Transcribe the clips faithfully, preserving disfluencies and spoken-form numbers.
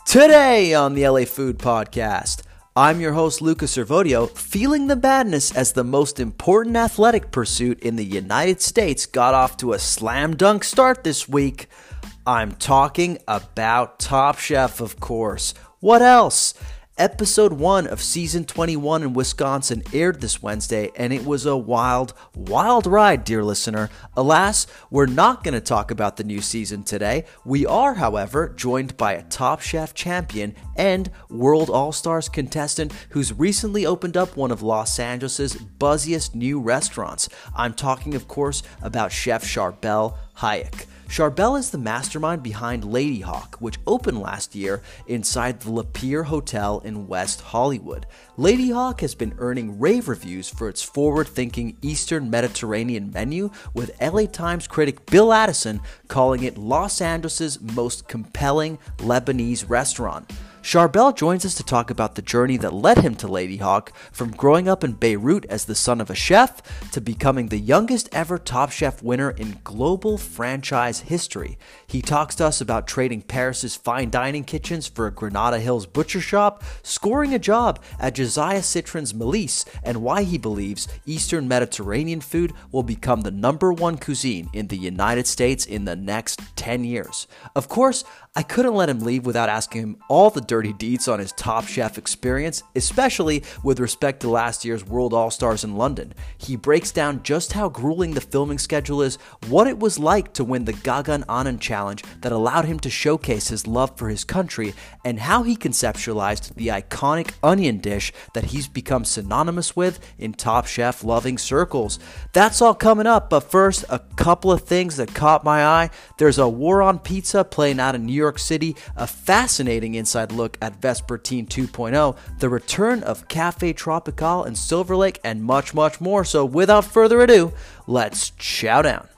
Today on the L A Food Podcast, I'm your host Lucas Servodio, feeling the madness as the most important athletic pursuit in the United States got off to a slam dunk start this week. I'm talking about Top Chef, of course. What else? Episode one of Season twenty-one in Wisconsin aired this Wednesday, and it was a wild, wild ride, dear listener. Alas, we're not going to talk about the new season today. We are, however, joined by a Top Chef champion and World All-Stars contestant who's recently opened up one of Los Angeles' buzziest new restaurants. I'm talking, of course, about Chef Charbel Hayak. Charbel is the mastermind behind Ladyhawk, which opened last year inside the Lapeer Hotel in West Hollywood. Ladyhawk has been earning rave reviews for its forward-thinking Eastern Mediterranean menu, with L A Times critic Bill Addison calling it Los Angeles' most compelling Lebanese restaurant. Charbel joins us to talk about the journey that led him to Ladyhawk, from growing up in Beirut as the son of a chef to becoming the youngest ever Top Chef winner in global franchise history. He talks to us about trading Paris's fine dining kitchens for a Granada Hills butcher shop, scoring a job at Josiah Citron's Melis, and why he believes Eastern Mediterranean food will become the number one cuisine in the United States in the next ten years. Of course, I couldn't let him leave without asking him all the dirty deeds on his Top Chef experience, especially with respect to last year's World All-Stars in London. He breaks down just how grueling the filming schedule is, what it was like to win the Gagan Anand Challenge that allowed him to showcase his love for his country, and how he conceptualized the iconic onion dish that he's become synonymous with in Top Chef loving circles. That's all coming up, but first, a couple of things that caught my eye. There's a War on Pizza playing out in New York City, a fascinating inside look at Vespertine two point oh, the return of Cafe Tropical in Silver Lake, and much, much more. So without further ado, let's chow down.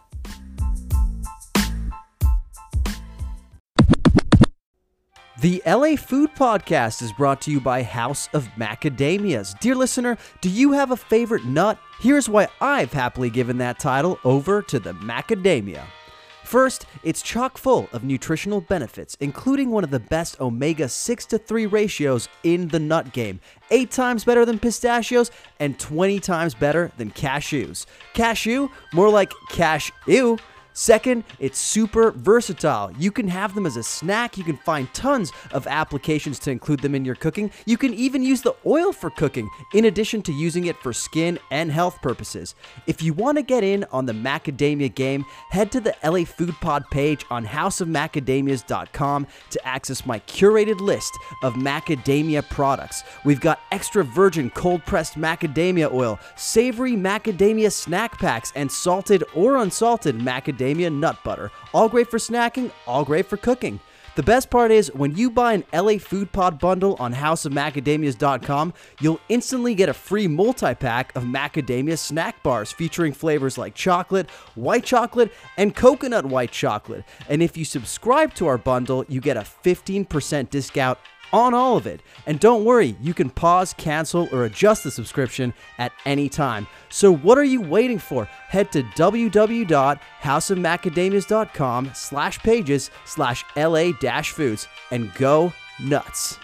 The L A Food Podcast is brought to you by House of Macadamias. Dear listener, do you have a favorite nut? Here's why I've happily given that title over to the macadamia. First, it's chock full of nutritional benefits, including one of the best omega six to three ratios in the nut game, eight times better than pistachios and twenty times better than cashews. Cashew? More like cash-ew. Second, it's super versatile. You can have them as a snack. You can find tons of applications to include them in your cooking. You can even use the oil for cooking, in addition to using it for skin and health purposes. If you want to get in on the macadamia game, head to the L A Food Pod page on house of macadamias dot com to access my curated list of macadamia products. We've got extra virgin cold-pressed macadamia oil, savory macadamia snack packs, and salted or unsalted macadamia nut butter. All great for snacking, all great for cooking. The best part is, when you buy an L A Food Pod bundle on house of macadamias dot com, you'll instantly get a free multi-pack of macadamia snack bars featuring flavors like chocolate, white chocolate, and coconut white chocolate. And if you subscribe to our bundle, you get a fifteen percent discount on all of it. And don't worry, you can pause, cancel, or adjust the subscription at any time. So what are you waiting for? Head to w w w dot house of macadamias dot com slash pages slash L A dash foods and go nuts.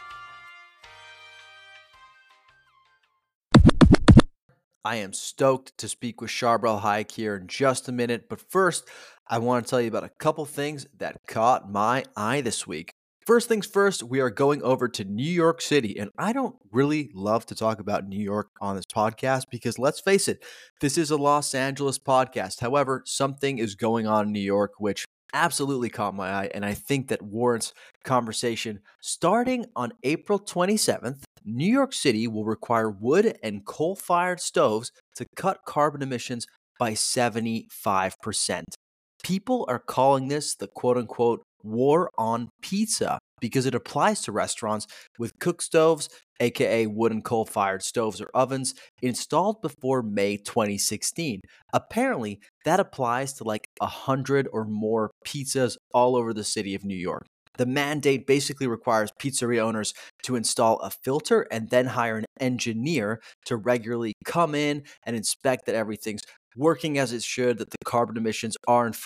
I am stoked to speak with Charbel Hayak here in just a minute, but first, I want to tell you about a couple things that caught my eye this week. First things first, we are going over to New York City, and I don't really love to talk about New York on this podcast because, let's face it, this is a Los Angeles podcast. However, something is going on in New York which absolutely caught my eye, and I think that warrants conversation. Starting on April twenty-seventh, New York City will require wood and coal-fired stoves to cut carbon emissions by seventy-five percent. People are calling this the quote-unquote War on Pizza because it applies to restaurants with cook stoves, aka wood and coal-fired stoves or ovens, installed before May twenty sixteen. Apparently, that applies to like a hundred or more pizzas all over the city of New York. The mandate basically requires pizzeria owners to install a filter and then hire an engineer to regularly come in and inspect that everything's working as it should, that the carbon emissions are in fact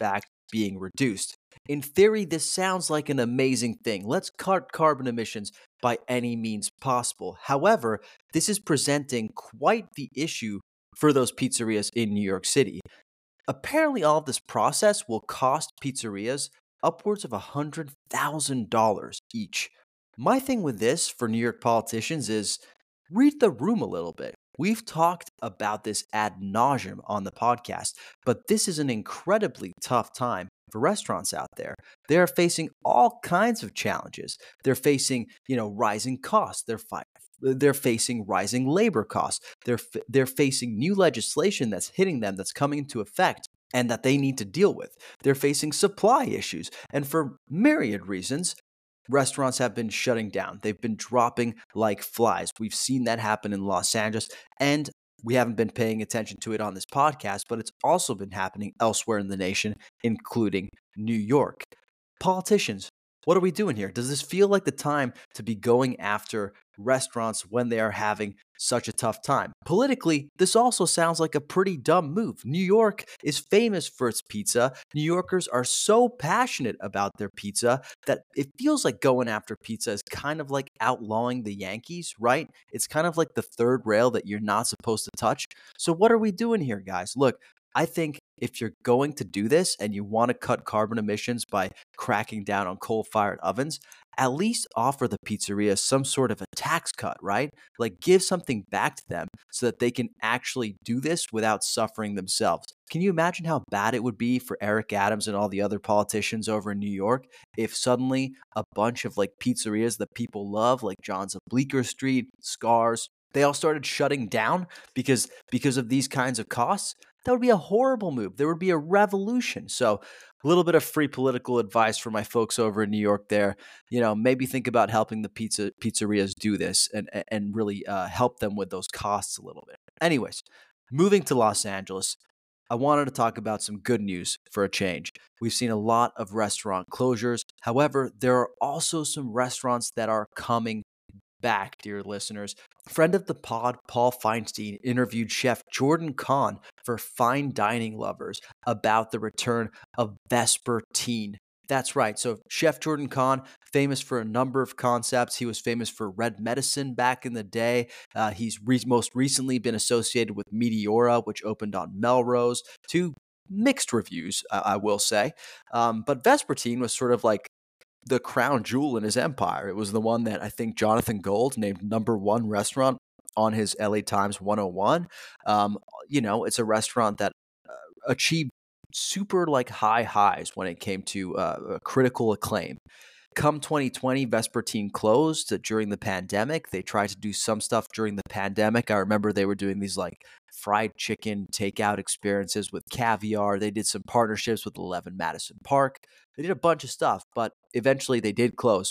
being reduced. In theory, this sounds like an amazing thing. Let's cut carbon emissions by any means possible. However, this is presenting quite the issue for those pizzerias in New York City. Apparently, all of this process will cost pizzerias upwards of one hundred thousand dollars each. My thing with this for New York politicians is read the room a little bit. We've talked about this ad nauseum on the podcast, but this is an incredibly tough time for restaurants out there. They are facing all kinds of challenges. They're facing, you know, rising costs. They're fi- they're facing rising labor costs. They're f- they're facing new legislation that's hitting them, that's coming into effect, and that they need to deal with. They're facing supply issues, and for myriad reasons, restaurants have been shutting down. They've been dropping like flies. We've seen that happen in Los Angeles, and we haven't been paying attention to it on this podcast, but it's also been happening elsewhere in the nation, including New York. Politicians, what are we doing here? Does this feel like the time to be going after restaurants when they are having such a tough time? Politically, this also sounds like a pretty dumb move. New York is famous for its pizza. New Yorkers are so passionate about their pizza that it feels like going after pizza is kind of like outlawing the Yankees, right? It's kind of like the third rail that you're not supposed to touch. So what are we doing here, guys? Look, I think if you're going to do this and you want to cut carbon emissions by cracking down on coal-fired ovens, at least offer the pizzeria some sort of a tax cut, right? Like give something back to them so that they can actually do this without suffering themselves. Can you imagine how bad it would be for Eric Adams and all the other politicians over in New York if suddenly a bunch of like pizzerias that people love, like John's of Bleecker Street, Scars, they all started shutting down because because of these kinds of costs? That would be a horrible move. There would be a revolution. So a little bit of free political advice for my folks over in New York there. You know, maybe think about helping the pizza pizzerias do this and, and really uh, help them with those costs a little bit. Anyways, moving to Los Angeles, I wanted to talk about some good news for a change. We've seen a lot of restaurant closures. However, there are also some restaurants that are coming back, dear listeners. Friend of the pod, Paul Feinstein, interviewed chef Jordan Kahn for Fine Dining Lovers about the return of Vespertine. That's right. So Chef Jordan Kahn, famous for a number of concepts. He was famous for Red Medicine back in the day. Uh, he's re- most recently been associated with Meteora, which opened on Melrose. Two mixed reviews, uh, I will say. Um, but Vespertine was sort of like the crown jewel in his empire. It was the one that I think Jonathan Gold named number one restaurant on his L A Times one oh one. Um, you know, it's a restaurant that uh, achieved super like high highs when it came to uh, critical acclaim. Come twenty twenty, Vespertine closed during the pandemic. They tried to do some stuff during the pandemic. I remember they were doing these like fried chicken takeout experiences with caviar. They did some partnerships with eleven Madison Park. They did a bunch of stuff, but eventually they did close.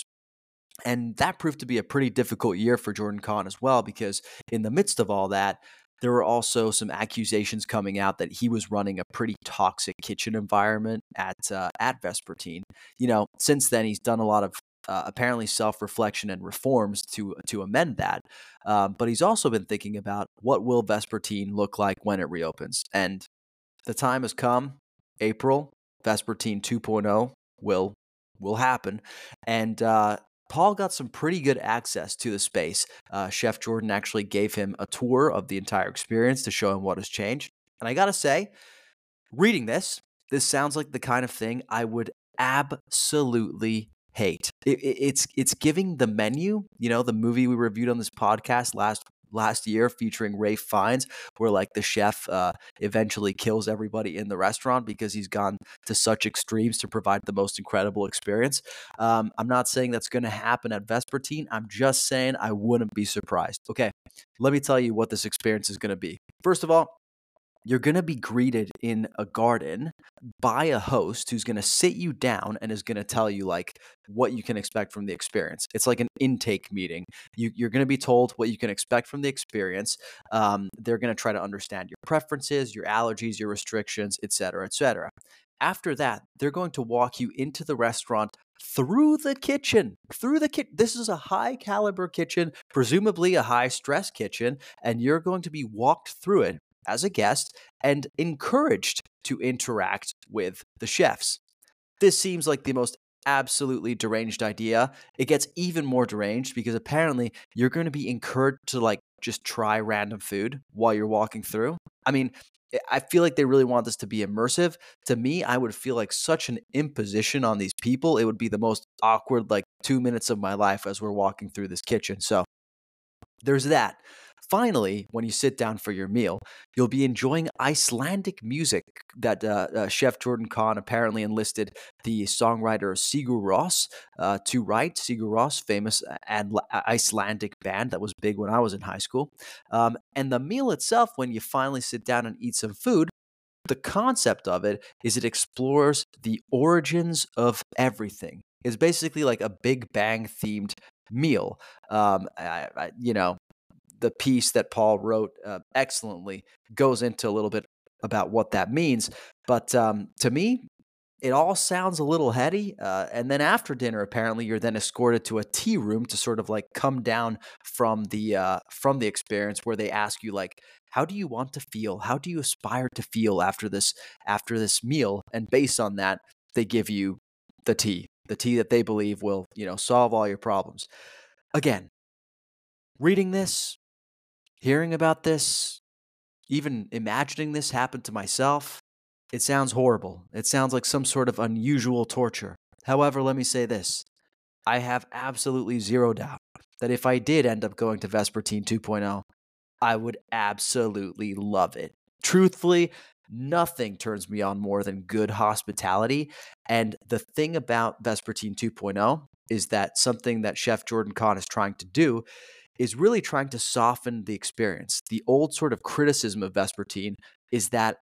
And that proved to be a pretty difficult year for Jordan Kahn as well, because in the midst of all that, there were also some accusations coming out that he was running a pretty toxic kitchen environment at uh, at Vespertine. You know, since then he's done a lot of uh, apparently self-reflection and reforms to to amend that. Um, but he's also been thinking about what will Vespertine look like when it reopens. And the time has come. April, Vespertine two point oh will will happen, and uh, Paul got some pretty good access to the space. Uh, Chef Jordan actually gave him a tour of the entire experience to show him what has changed. And I gotta say, reading this, this sounds like the kind of thing I would absolutely hate. It, it, it's it's giving The Menu, you know, the movie we reviewed on this podcast last last year featuring Ralph Fiennes, where like the chef uh, eventually kills everybody in the restaurant because he's gone to such extremes to provide the most incredible experience. Um, I'm not saying that's going to happen at Vespertine. I'm just saying I wouldn't be surprised. Okay, let me tell you what this experience is going to be. First of all, you're going to be greeted in a garden by a host who's going to sit you down and is going to tell you like what you can expect from the experience. It's like an intake meeting. You, you're going to be told what you can expect from the experience. Um, they're going to try to understand your preferences, your allergies, your restrictions, et cetera, et cetera. After that, they're going to walk you into the restaurant through the kitchen, through the kitchen. This is a high caliber kitchen, presumably a high stress kitchen, and you're going to be walked through it as a guest and encouraged to interact with the chefs. This seems like the most absolutely deranged idea. It gets even more deranged because apparently you're going to be encouraged to like just try random food while you're walking through. I mean, I feel like they really want this to be immersive. To me, I would feel like such an imposition on these people. It would be the most awkward like two minutes of my life as we're walking through this kitchen. So there's that. Finally, when you sit down for your meal, you'll be enjoying Icelandic music that uh, uh, Chef Jordan Kahn apparently enlisted the songwriter Sigur Rós uh, to write. Sigur Rós, famous Ad- Icelandic band that was big when I was in high school. Um, and the meal itself, when you finally sit down and eat some food, the concept of it is it explores the origins of everything. It's basically like a Big Bang themed meal. Um, I, I, you know, the piece that Paul wrote uh, excellently goes into a little bit about what that means. But um, to me, it all sounds a little heady. Uh, and then after dinner, apparently, you're then escorted to a tea room to sort of like come down from the uh, from the experience, where they ask you like, how do you want to feel? How do you aspire to feel after this after this meal? And based on that, they give you the tea, the tea that they believe will, you know, solve all your problems. Again, reading this, hearing about this, even imagining this happened to myself, it sounds horrible. It sounds like some sort of unusual torture. However, let me say this. I have absolutely zero doubt that if I did end up going to Vespertine 2.0, I would absolutely love it. Truthfully, nothing turns me on more than good hospitality. And the thing about Vespertine 2.0 is that something that Chef Jordan Kahn is trying to do is really trying to soften the experience. The old sort of criticism of Vespertine is that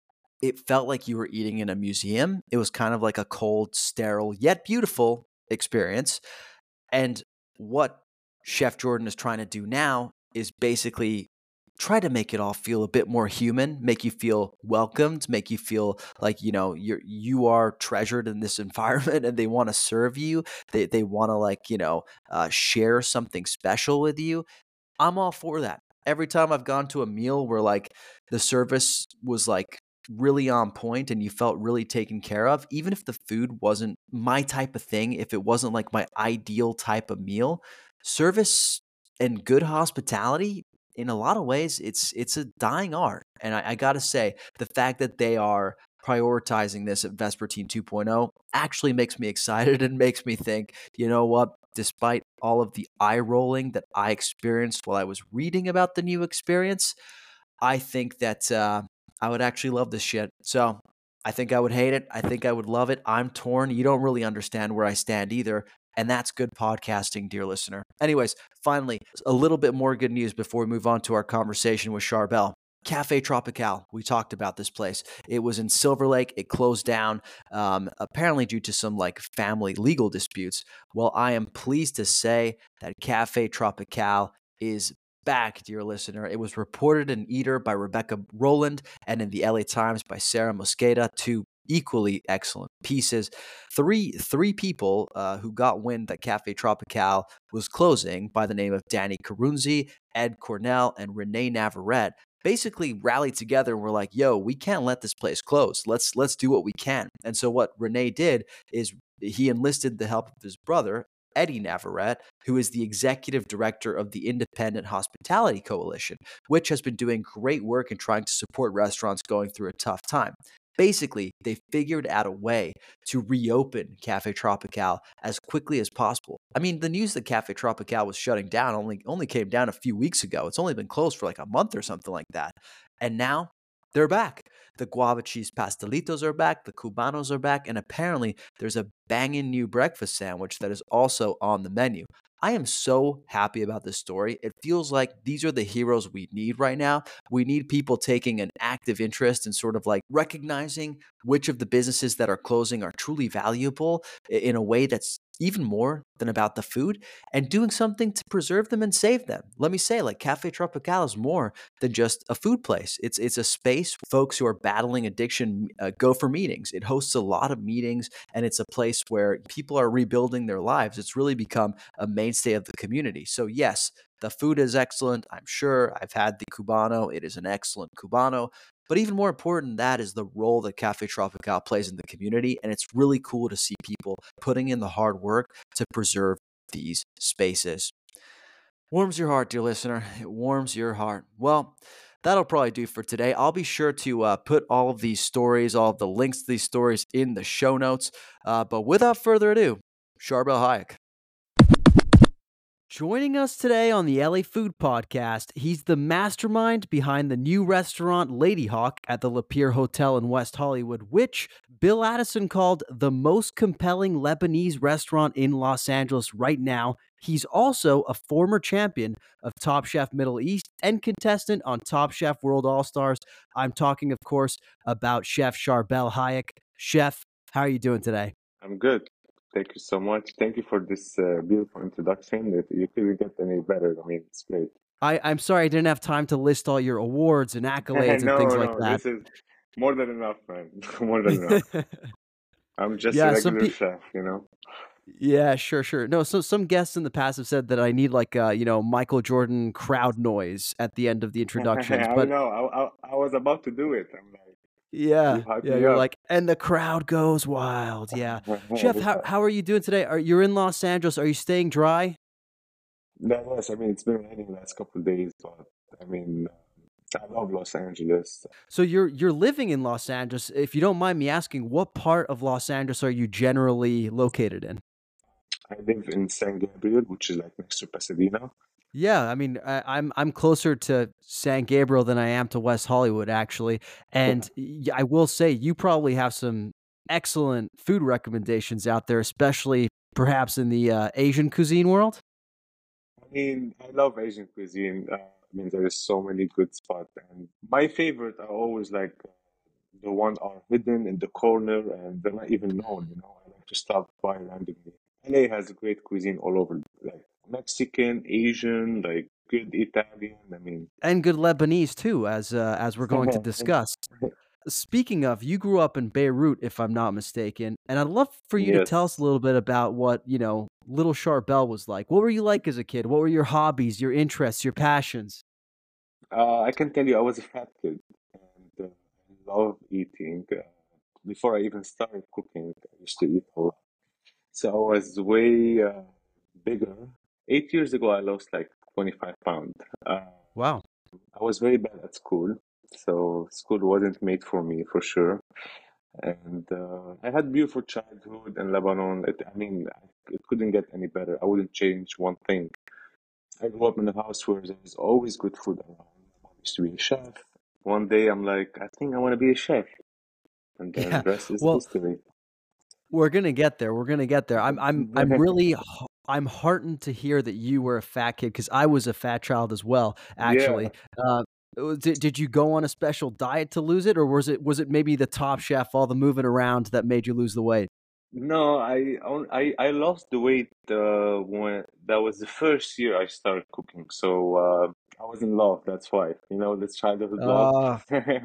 it felt like you were eating in a museum. It was kind of like a cold, sterile, yet beautiful experience. And what Chef Jordan is trying to do now is basically try to make it all feel a bit more human, make you feel welcomed, make you feel like, you know, you're you are treasured in this environment, and they want to serve you. They they want to like, you know, uh, share something special with you. I'm all for that. Every time I've gone to a meal where like the service was like really on point and you felt really taken care of, even if the food wasn't my type of thing, if it wasn't like my ideal type of meal, service and good hospitality, in a lot of ways, it's it's a dying art. And I, I gotta say, the fact that they are prioritizing this at Vespertine 2.0 actually makes me excited and makes me think, you know what, despite all of the eye rolling that I experienced while I was reading about the new experience, I think that uh, I would actually love this shit. So I think I would hate it. I think I would love it. I'm torn. You don't really understand where I stand either. And that's good podcasting, dear listener. Anyways, finally, a little bit more good news before we move on to our conversation with Charbel. Cafe Tropical. We talked about this place. It was in Silver Lake. It closed down, um, apparently due to some like family legal disputes. Well, I am pleased to say that Cafe Tropical is back, dear listener. It was reported in Eater by Rebecca Rowland and in the L A Times by Sarah Mosqueda, two equally excellent pieces. Three three people uh, who got wind that Cafe Tropical was closing, by the name of Danny Carunzi, Ed Cornell, and Renee Navarrete, basically rallied together and were like, yo, we can't let this place close. Let's let's do what we can. And so what Renee did is he enlisted the help of his brother, Eddie Navarrete, who is the executive director of the Independent Hospitality Coalition, which has been doing great work in trying to support restaurants going through a tough time. Basically, they figured out a way to reopen Cafe Tropical as quickly as possible. I mean, the news that Cafe Tropical was shutting down only only came down a few weeks ago. It's only been closed for like a month or something like that. And now they're back. The guava cheese pastelitos are back. The cubanos are back. And apparently there's a banging new breakfast sandwich that is also on the menu. I am so happy about this story. It feels like these are the heroes we need right now. We need people taking an active interest in sort of like recognizing which of the businesses that are closing are truly valuable in a way that's even more than about the food, and doing something to preserve them and save them. Let me say, like, Cafe Tropical is more than just a food place. It's it's a space where folks who are battling addiction uh, go for meetings. It hosts a lot of meetings, and it's a place where people are rebuilding their lives. It's really become a mainstay of the community. So yes, the food is excellent. I'm sure I've had the Cubano. It is an excellent Cubano. But even more important than that is the role that Cafe Tropical plays in the community. And it's really cool to see people putting in the hard work to preserve these spaces. Warms your heart, dear listener. It warms your heart. Well, that'll probably do for today. I'll be sure to uh, put all of these stories, all of the links to these stories in the show notes. Uh, but without further ado, Charbel Hayek. Joining us today on the L A Food Podcast, he's the mastermind behind the new restaurant Lady Hawk at the Lapeer Hotel in West Hollywood, which Bill Addison called the most compelling Lebanese restaurant in Los Angeles right now. He's also a former champion of Top Chef Middle East and contestant on Top Chef World All-Stars. I'm talking, of course, about Chef Charbel Hayek. Chef, how are you doing today? I'm good. Thank you so much. Thank you for this uh, beautiful introduction. It, you couldn't get any better. I mean, it's great. I, I'm sorry I didn't have time to list all your awards and accolades and things No, like no, that. this is more than enough, man. More than enough. I'm just a Yeah, some regular people. chef, you know? Yeah, sure, sure. No, so some guests in the past have said that I need like uh, you know, Michael Jordan crowd noise at the end of the introductions, I but know. I, I, I was about to do it. I'm like, you yeah, hyped yeah, me you're up. like, and the crowd goes wild. Yeah, Chef, how how are you doing today? Are you're in Los Angeles? Are you staying dry? Yeah, yes, I mean, it's been raining the last couple of days, but I mean, I love Los Angeles. So you're you're living in Los Angeles. If you don't mind me asking, what part of Los Angeles are you generally located in? I live in San Gabriel, which is like next to Pasadena. Yeah, I mean, I, I'm I'm closer to San Gabriel than I am to West Hollywood, actually. And y- I will say, you probably have some excellent food recommendations out there, especially perhaps in the uh, Asian cuisine world. I mean, I love Asian cuisine. Uh, I mean, there is so many good spots, and my favorite are always like uh, the ones are hidden in the corner and they're not even known. You know, I like to stop by randomly. L A has great cuisine all over, like Mexican, Asian, like good Italian. I mean, And good Lebanese too, as uh, as we're going to discuss. Speaking of, you grew up in Beirut, if I'm not mistaken, and I'd love for you to tell us a yes. little bit about what, you know, little Charbel was like. What were you like as a kid? What were your hobbies, your interests, your passions? Uh, I can tell you, I was a fat kid, and uh, I love eating. Uh, before I even started cooking, I used to eat a lot. So I was way uh, bigger. Eight years ago, I lost like twenty-five pounds. Uh, Wow. I was very bad at school, so school wasn't made for me for sure. And uh, I had beautiful childhood in Lebanon. It, I mean, it couldn't get any better. I wouldn't change one thing. I grew up in a house where there's always good food around. I used to be a chef. One day, I'm like, I think I want to be a chef, and then Yeah. the rest is Well, history. we're gonna get there. We're gonna get there. I'm I'm I'm really h- I'm heartened to hear that you were a fat kid because I was a fat child as well. Yeah. Actually, uh, uh, did did you go on a special diet to lose it, or was it was it maybe the Top Chef, all the moving around that made you lose the weight? No, I on- I I lost the weight uh, when that was the first year I started cooking. So uh, I was in love. That's why, you know, this childhood love. Uh,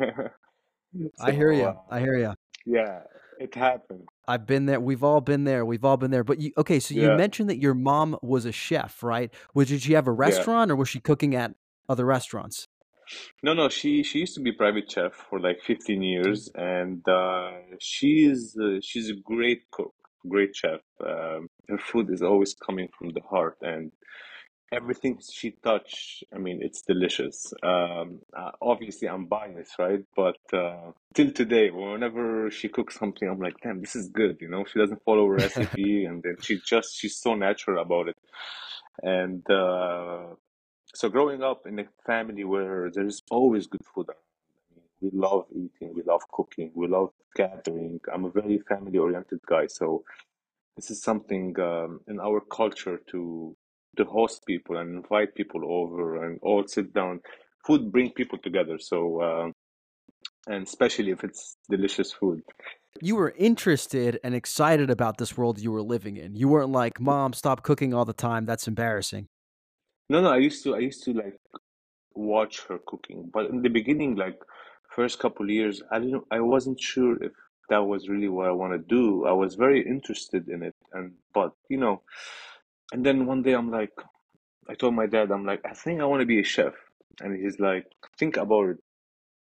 I hear So you. uh, I hear you. yeah, it happened. I've been there. We've all been there. We've all been there. But you, okay, so you Yeah, mentioned that your mom was a chef, right? Was did she have a yeah. restaurant, or was she cooking at other restaurants? No, no. She she used to be private chef for like fifteen years, and uh, she's uh, she's a great cook, great chef. Um, her food is always coming from the heart, and everything she touch, I mean, it's delicious. Um, uh, obviously, I'm biased, right? But uh, till today, whenever she cooks something, I'm like, damn, this is good. You know, she doesn't follow a recipe, and then she just she's so natural about it. And uh, so, growing up in a family where there's always good food, I mean, we love eating, we love cooking, we love gathering. I'm a very family-oriented guy, so this is something um, in our culture to to host people and invite people over and all sit down. Food bring people together. So uh, and especially if it's delicious food. You were interested and excited about this world you were living in. You weren't like, "Mom, stop cooking all the time. That's embarrassing." No, no, I used to I used to like watch her cooking, but in the beginning, like first couple years, I didn't I wasn't sure if that was really what I want to do. I was very interested in it, and but you know, and then one day I'm like, I told my dad, I'm like, I think I want to be a chef, and he's like, think about it.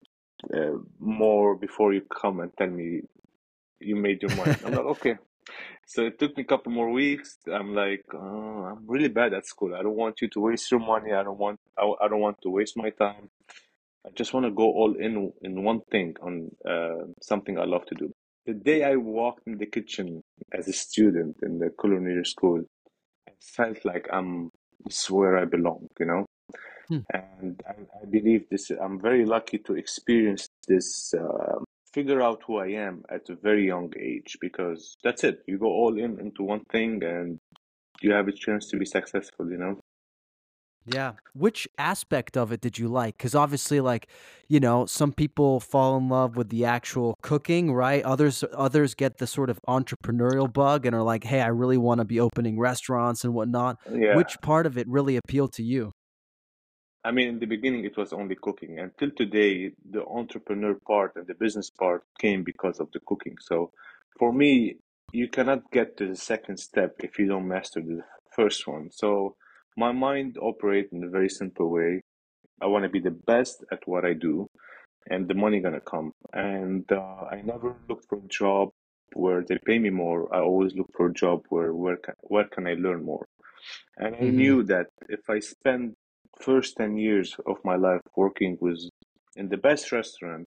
uh, more before you come and tell me you made your mind. I'm like, okay. So it took me a couple more weeks. I'm like, oh, I'm really bad at school. I don't want you to waste your money. I don't want, I, I don't want to waste my time. I just want to go all in in one thing on uh, something I love to do. The day I walked in the kitchen as a student in the culinary school, I felt like I'm this is where I belong, you know. Hmm. And I, I believe this. I'm very lucky to experience this. Uh, figure out who I am at a very young age because that's it. You go all in into one thing and you have a chance to be successful, you know? Yeah. Which aspect of it did you like? Because obviously, like, you know, some people fall in love with the actual cooking, right? Others others get the sort of entrepreneurial bug and are like, hey, I really want to be opening restaurants and whatnot. Yeah. Which part of it really appealed to you? I mean, in the beginning, it was only cooking. Until today, the entrepreneur part and the business part came because of the cooking. So for me, you cannot get to the second step if you don't master the first one. So my mind operates in a very simple way. I want to be the best at what I do, and the money gonna come. And uh, I never look for a job where they pay me more. I always look for a job where where can, where can I learn more. And I Hmm. knew that if I spend first ten years of my life working with in the best restaurant,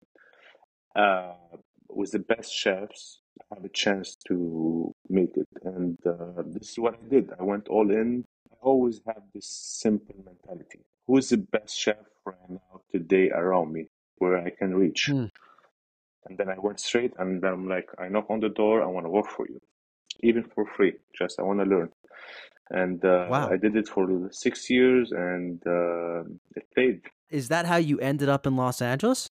uh, with the best chefs, I have a chance to make it. And uh, this is what I did. I went all in. I always have this simple mentality. Who is the best chef right now today around me where I can reach? Hmm. And then I went straight and I'm like, I knock on the door, I want to work for you, even for free. Just I want to learn. And uh, I Wow. did it for six years and uh, it paid. Is that how you ended up in Los Angeles?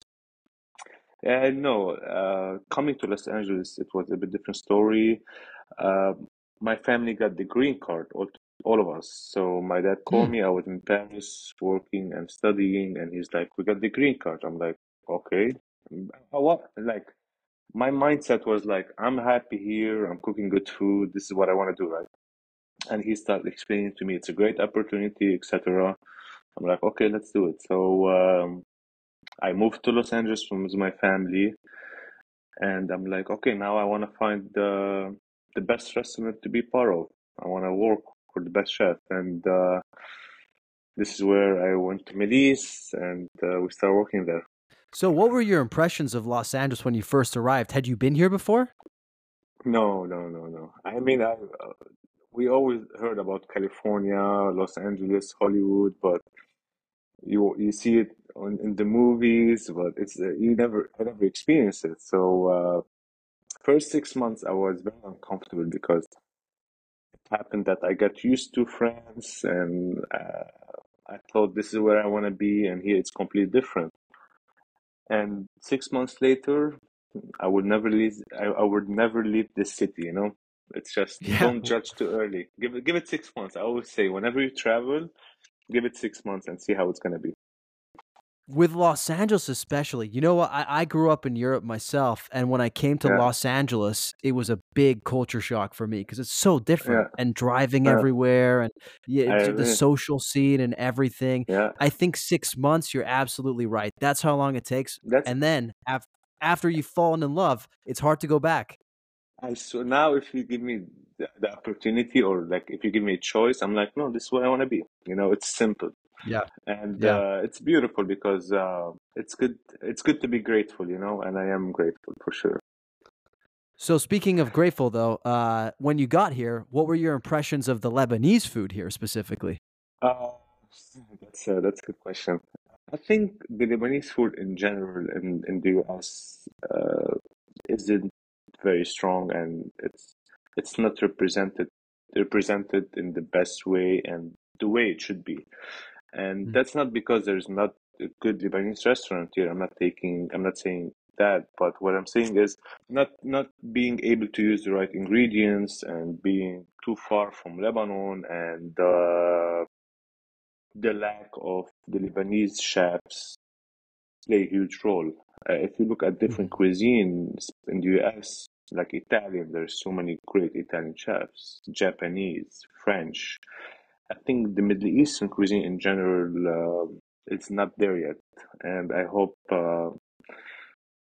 Uh, no, uh, coming to Los Angeles, it was a bit different story. Uh, my family got the green card, all, all of us. So my dad Hmm. called me. I was in Paris working and studying, and he's like, "We got the green card." I'm like, "Okay." Uh, What? Like, my mindset was like, I'm happy here. I'm cooking good food. This is what I want to do, right? And he started explaining to me it's a great opportunity, et cetera. I'm like, okay, let's do it. So um, I moved to Los Angeles from with my family, and I'm like, okay, now I want to find the the best restaurant to be part of. I want to work for the best chef, and uh, this is where I went to Melis, and uh, we started working there. So, what were your impressions of Los Angeles when you first arrived? Had you been here before? No, no, no, no. I mean, I, uh, we always heard about California, Los Angeles, Hollywood, but you you see it on, in the movies, but it's uh, you never I never experienced it. So uh, first six months I was very uncomfortable because it happened that I got used to France and uh, I thought this is where I want to be, and here it's completely different. And six months later, I would never leave. I, I would never leave this city. You know, it's just Yeah. don't judge too early. Give it give it six months. I always say whenever you travel, give it six months and see how it's gonna be. With Los Angeles especially, you know what? I, I grew up in Europe myself, and when I came to Yeah, Los Angeles, it was a big culture shock for me because it's so different. yeah, And driving uh, everywhere, and yeah, I j- the agree. social scene and everything. Yeah, I think six months. You're absolutely right. That's how long it takes. that's And then af- after you've fallen in love, it's hard to go back. I so now if you give me the, the opportunity or like if you give me a choice, I'm like, no, this is where I want to be. You know, it's simple Yeah, and yeah. uh, it's beautiful because uh, it's good. It's good to be grateful, you know, and I am grateful for sure. So speaking of grateful, though, uh, when you got here, what were your impressions of the Lebanese food here specifically? Uh, that's a, that's a good question. I think the Lebanese food in general in, in the U S uh, isn't very strong and it's it's not represented represented in the best way and the way it should be. And Mm. that's not because there's not a good Lebanese restaurant here. I'm not taking I'm not saying that, but what I'm saying is not not being able to use the right ingredients and being too far from Lebanon and uh, the lack of the Lebanese chefs play a huge role. Uh, if you look at different Mhm. cuisines in the U S, like Italian, there's so many great Italian chefs, Japanese, French. I think the Middle Eastern cuisine in general, uh, it's not there yet, and I hope uh,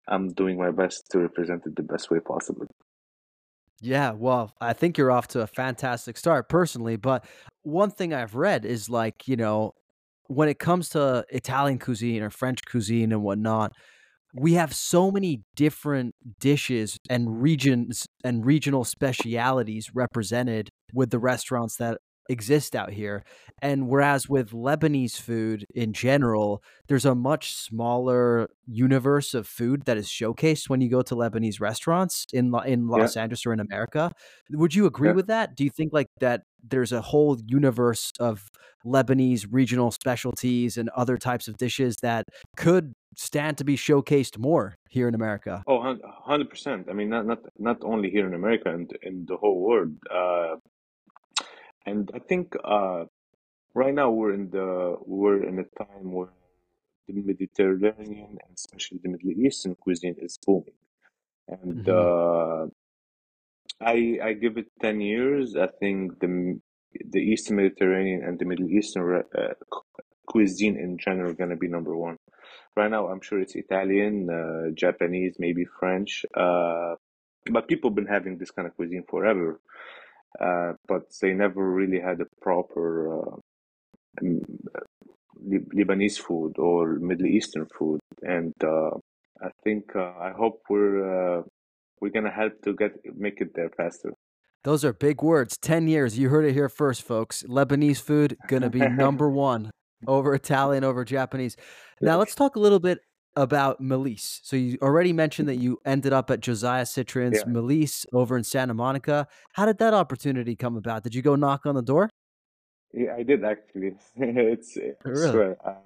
I'm doing my best to represent it the best way possible. Yeah, well, I think you're off to a fantastic start personally, but one thing I've read is like, you know, when it comes to Italian cuisine or French cuisine and whatnot, we have so many different dishes and regions and regional specialities represented with the restaurants that exist out here. And whereas with Lebanese food in general, there's a much smaller universe of food that is showcased when you go to Lebanese restaurants in Lo- in Yeah, Los Angeles or in America. Would you agree yeah. with that? Do you think like that there's a whole universe of Lebanese regional specialties and other types of dishes that could stand to be showcased more here in America? Oh, one hundred percent. I mean, not not not only here in America and in the whole world. Uh, and I think uh, right now we're in the we're in a time where the Mediterranean and especially the Middle Eastern cuisine is booming. And Hmm. uh, I I give it ten years. I think the the Eastern Mediterranean and the Middle Eastern re- uh, cu- cuisine in general are gonna be number one. Right now, I'm sure it's Italian, uh, Japanese, maybe French. Uh, but people been having this kind of cuisine forever. Uh, but they never really had a proper uh, um, Lib- Lebanese food or Middle Eastern food. And uh, I think uh, I hope we're uh, we're gonna help to get make it there faster. Those are big words. ten years. You heard it here first, folks. Lebanese food going to be number one over Italian, over Japanese. Now, let's talk a little bit about Melise. So, you already mentioned that you ended up at Josiah Citron's Yeah, Melise over in Santa Monica. How did that opportunity come about? Did you go knock on the door? yeah, I did actually. It's I Really? swear. Uh,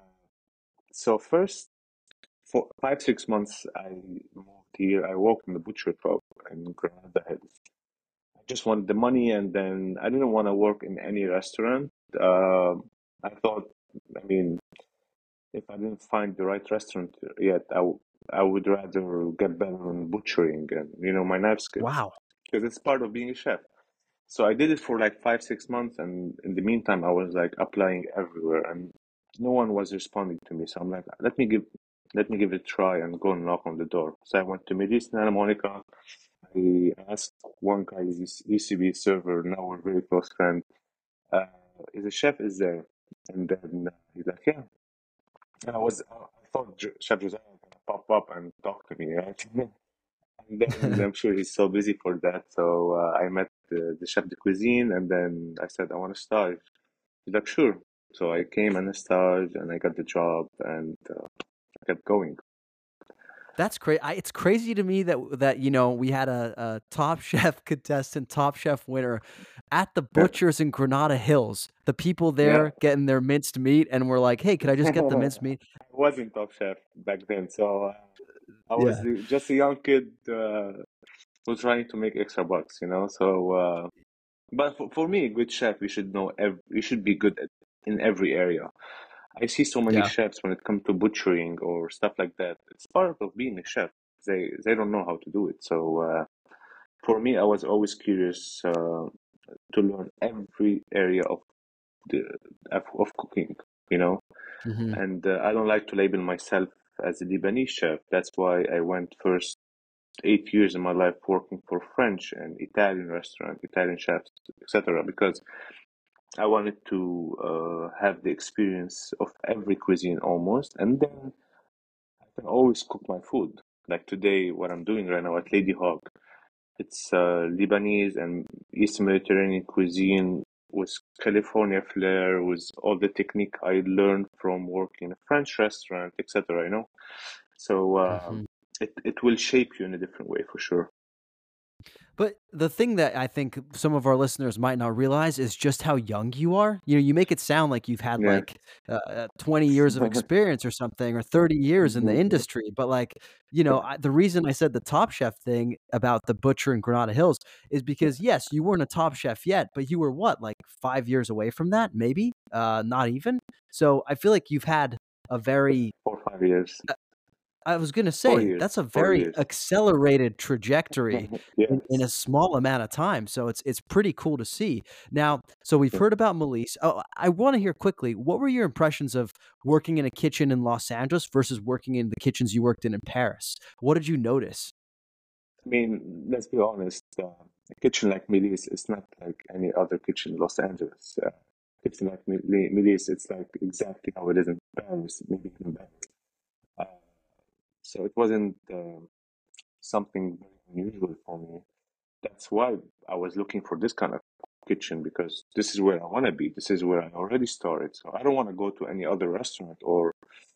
so first, for five six months, I moved here. I worked in the butcher shop in Granada Hills. I just wanted the money, and then I didn't want to work in any restaurant. Um I thought, I mean, if I didn't find the right restaurant yet, I, w- I would rather get better in butchering and you know my knife skills Wow. because it's part of being a chef. So I did it for like five, six months, and in the meantime, I was like applying everywhere, and no one was responding to me. So I'm like, let me give, let me give it a try and go and knock on the door. So I went to Middle East Santa Monica. I asked one guy, he's used to be a server, now we're very close friends. Uh, is the chef is there? And then uh, he's like, yeah. And I was, uh, I thought J- Chef Josiah was gonna pop up and talk to me, right? And then I'm sure he's so busy for that. So uh, I met the, the chef de cuisine, and then I said I want to stage. He's like, sure. So I came and I staged, and I got the job, and uh, I kept going. That's crazy. It's crazy to me that that you know we had a, a Top Chef contestant, Top Chef winner at the Yeah, butchers in Granada Hills. The people yeah. there getting their minced meat, and we're like, "Hey, could I just get the I minced meat?" wasn't top chef back then, so uh, I was Yeah, uh, just a young kid uh, who's trying to make extra bucks, you know. So, uh, but for, for me, a good chef, you should know ev you should be good at, in every area. I see so many yeah. chefs when it comes to butchering or stuff like that. It's part of being a chef. They they don't know how to do it. So uh, for me, I was always curious uh, to learn every area of the of, of cooking, you know. Hmm. And uh, I don't like to label myself as a Lebanese chef. That's why I went first eight years in my life working for French and Italian restaurant, Italian chefs, et cetera. Because I wanted to uh, have the experience of every cuisine almost, and then I can always cook my food. Like today, what I'm doing right now at Lady Hawk, it's uh, Lebanese and East Mediterranean cuisine with California flair, with all the technique I learned from working in a French restaurant, et cetera. You know, so um, Hmm. it it will shape you in a different way for sure. But the thing that I think some of our listeners might not realize is just how young you are. You know, you make it sound like you've had Yeah. like uh, uh, twenty years of experience or something, or thirty years in the industry. But like, you know, I, the reason I said the Top Chef thing about the butcher in Granada Hills is because yes, you weren't a Top Chef yet, but you were what, like five years away from that, maybe, uh, not even. So I feel like you've had a very Four or five years. I was gonna Four say, years. that's a Four very years. accelerated trajectory in in a Yes. small amount of time, so it's it's pretty cool to see. Now, so we've Yeah. heard about Melise. Oh, I wanna hear quickly, what were your impressions of working in a kitchen in Los Angeles versus working in the kitchens you worked in in Paris? What did you notice? I mean, let's be honest. Uh, a kitchen like Melis is not like any other kitchen in Los Angeles. Uh, kitchen like Meli- Melis, it's like exactly how it is in Paris, maybe even better. Uh, so it wasn't uh, something very unusual for me. That's why I was looking for this kind of kitchen because this is where I want to be. This is where I already started. So I don't want to go to any other restaurant or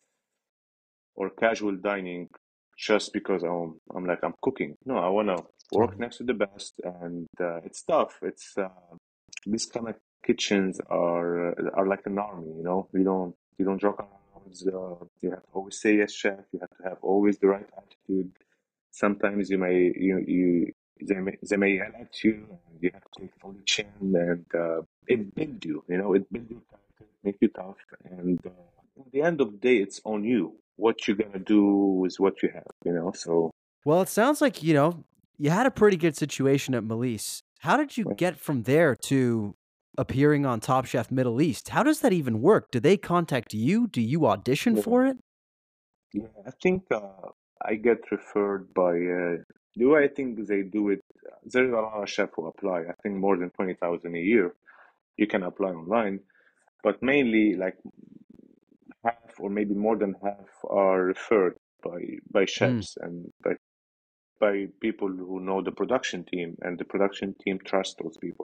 or casual dining just because I'm I'm like I'm cooking. No, I want to work Totally. next to the best, and uh, it's tough. It's uh, these kind of kitchens are uh, are like an army. You know, you don't you don't joke around. Uh, you have to always say yes, chef. You have to have always the right attitude. Sometimes you may you you they may they may yell at you, and you have to take it on the chin, and uh, it builds you. You know, it builds your character, make you tough, and uh, at the end of the day, it's on you. What you're gonna do with what you have. You know, so Well, it sounds like, you know, you had a pretty good situation at Melise. How did you uh, get from there to appearing on Top Chef Middle East? How does that even work? Do they contact you? Do you audition yeah, for it? yeah. I think uh, I get referred by. Uh, the way I think they do it, there's a lot of chefs who apply. I think more than twenty thousand a year. You can apply online, but mainly like half or maybe more than half are referred by by Mm. chefs and by by people who know the production team, and the production team trusts those people.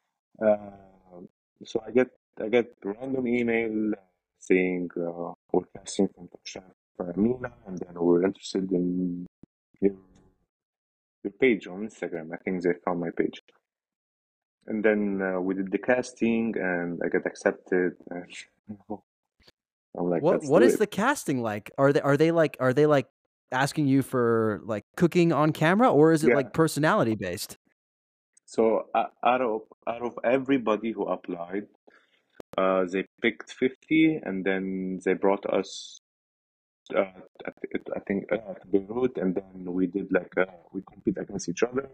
Uh, so I get I get random email saying uh, we're casting from Top Chef uh, Mina, and then we're interested in your your page on Instagram. I think they found my page, and then uh, we did the casting, and I got accepted. And I'm like, What let's what do is it. the casting like? Are they are they like are they like asking you for like cooking on camera, or is it Yeah. like personality based? So uh, out of out of everybody who applied, uh, they picked fifty, and then they brought us. Uh, I, thi- I think uh, to Beirut, and then we did like uh, we compete against each other,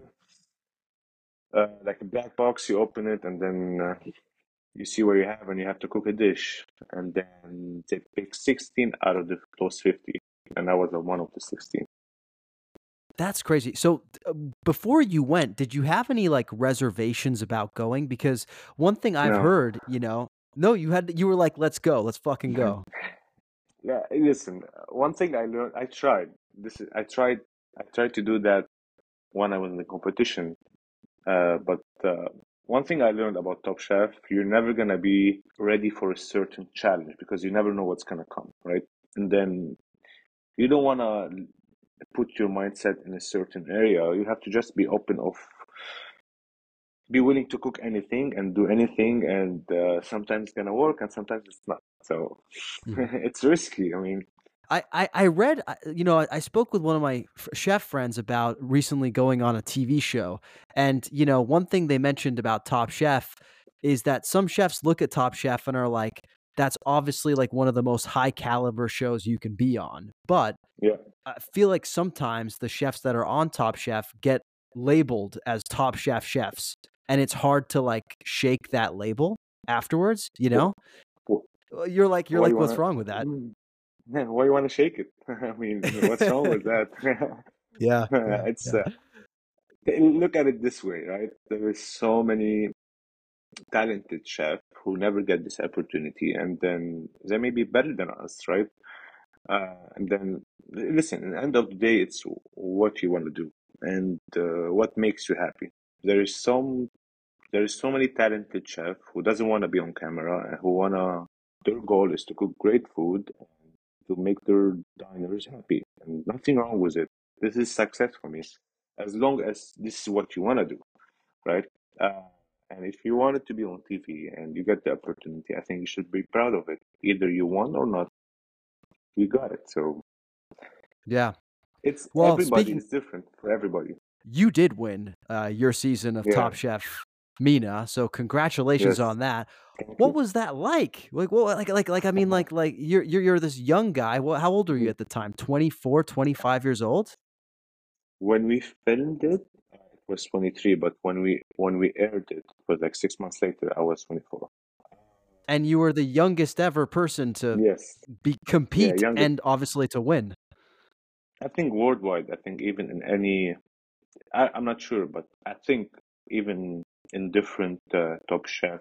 uh, like a black box. You open it, and then uh, you see what you have, and you have to cook a dish. And then they picked sixteen out of the those fifty, and I was uh, one of the sixteen. That's crazy. So, uh, before you went, did you have any, like, reservations about going? Because one thing I've No, heard, you know no, you had you were like, "Let's go. Let's fucking go." yeah. Listen, uh, one thing I learned, I tried. This is, I tried. I tried to do that when I was in the competition. Uh, but uh, one thing I learned about Top Chef, you're never gonna be ready for a certain challenge because you never know what's gonna come, right? And then you don't wanna put your mindset in a certain area. You have to just be open of, be willing to cook anything and do anything, and uh, sometimes it's gonna work and sometimes it's not. So Mhm. it's risky. I mean, I I I read, uh, you know, I I spoke with one of my f chef friends about recently going on a T V show, and, you know, one thing they mentioned about Top Chef is that some chefs look at Top Chef and are like, "That's obviously, like, one of the most high caliber shows you can be on." But yeah, I feel like sometimes the chefs that are on Top Chef get labeled as Top Chef chefs, and it's hard to, like, shake that label afterwards, you wh- know? wh- Uh, you're like you're why you like, "What's wanna? wrong with that?" Mm, yeah, why you wanna shake it? I mean, what's wrong with that? Yeah, yeah, It's yeah. uh, look at it this way, right? There is so many talented chefs who never get this opportunity, and then they may be better than us, right? Uh, and then listen, at the end of the day, it's what you want to do and uh, what makes you happy. There is some there is so many talented chefs who doesn't want to be on camera and who wanna their goal is to cook great food and to make their diners happy. And nothing wrong with it. This is success for me. As long as this is what you want to do, right? Uh, and if you want it to be on T V and you get the opportunity, I think you should be proud of it. Either you won or not, you got it. So Yeah. it's Well, everybody speaking is different for everybody. you did win, uh, your season of Yeah, Top Chef. Mina. So congratulations Yes, on that. thank What you. was that like? Like, what, like, like, like, I mean, like, like you're, you're, you're this young guy. Well, how old are you Mhm. at the time? twenty-four, twenty-five years old? When we filmed it, uh, it was twenty-three, but when we when we aired it, it was like six months later, I was twenty-four. And you were the youngest ever person to Yes, be yeah, compete youngest. and obviously to win. I think worldwide. I think even in any, I, I'm not sure, but I think even in different uh, Top Chef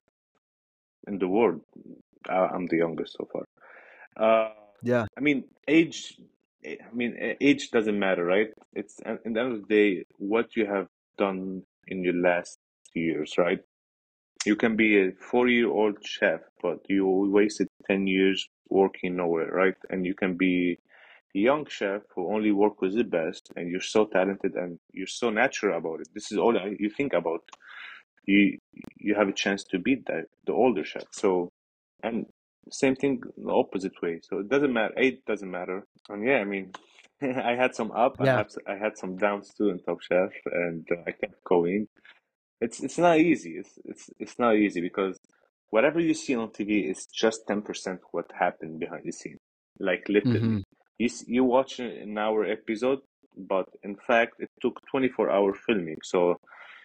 in the world, I, I'm the youngest so far. Uh, Yeah. I mean, age. I mean, a- age doesn't matter, right? It's at the end of the day what you have done in your last years, right? You can be a four-year-old chef, but you wasted ten years working nowhere, right? And you can be a young chef who only work with the best, and you're so talented and you're so natural about it. This is all I- you think about. You you have a chance to beat that the older chef. So, and same thing the opposite way. So it doesn't matter. Age doesn't matter. And yeah, I mean, I had some up, I Yeah. have I had some downs too in Top Chef, and uh, I kept going. It's it's not easy. It's it's it's not easy because whatever you see on T V is just ten percent what happened behind the scene. Like literally, Hmm. you s- you watch an hour episode, but in fact it took twenty-four hour filming. So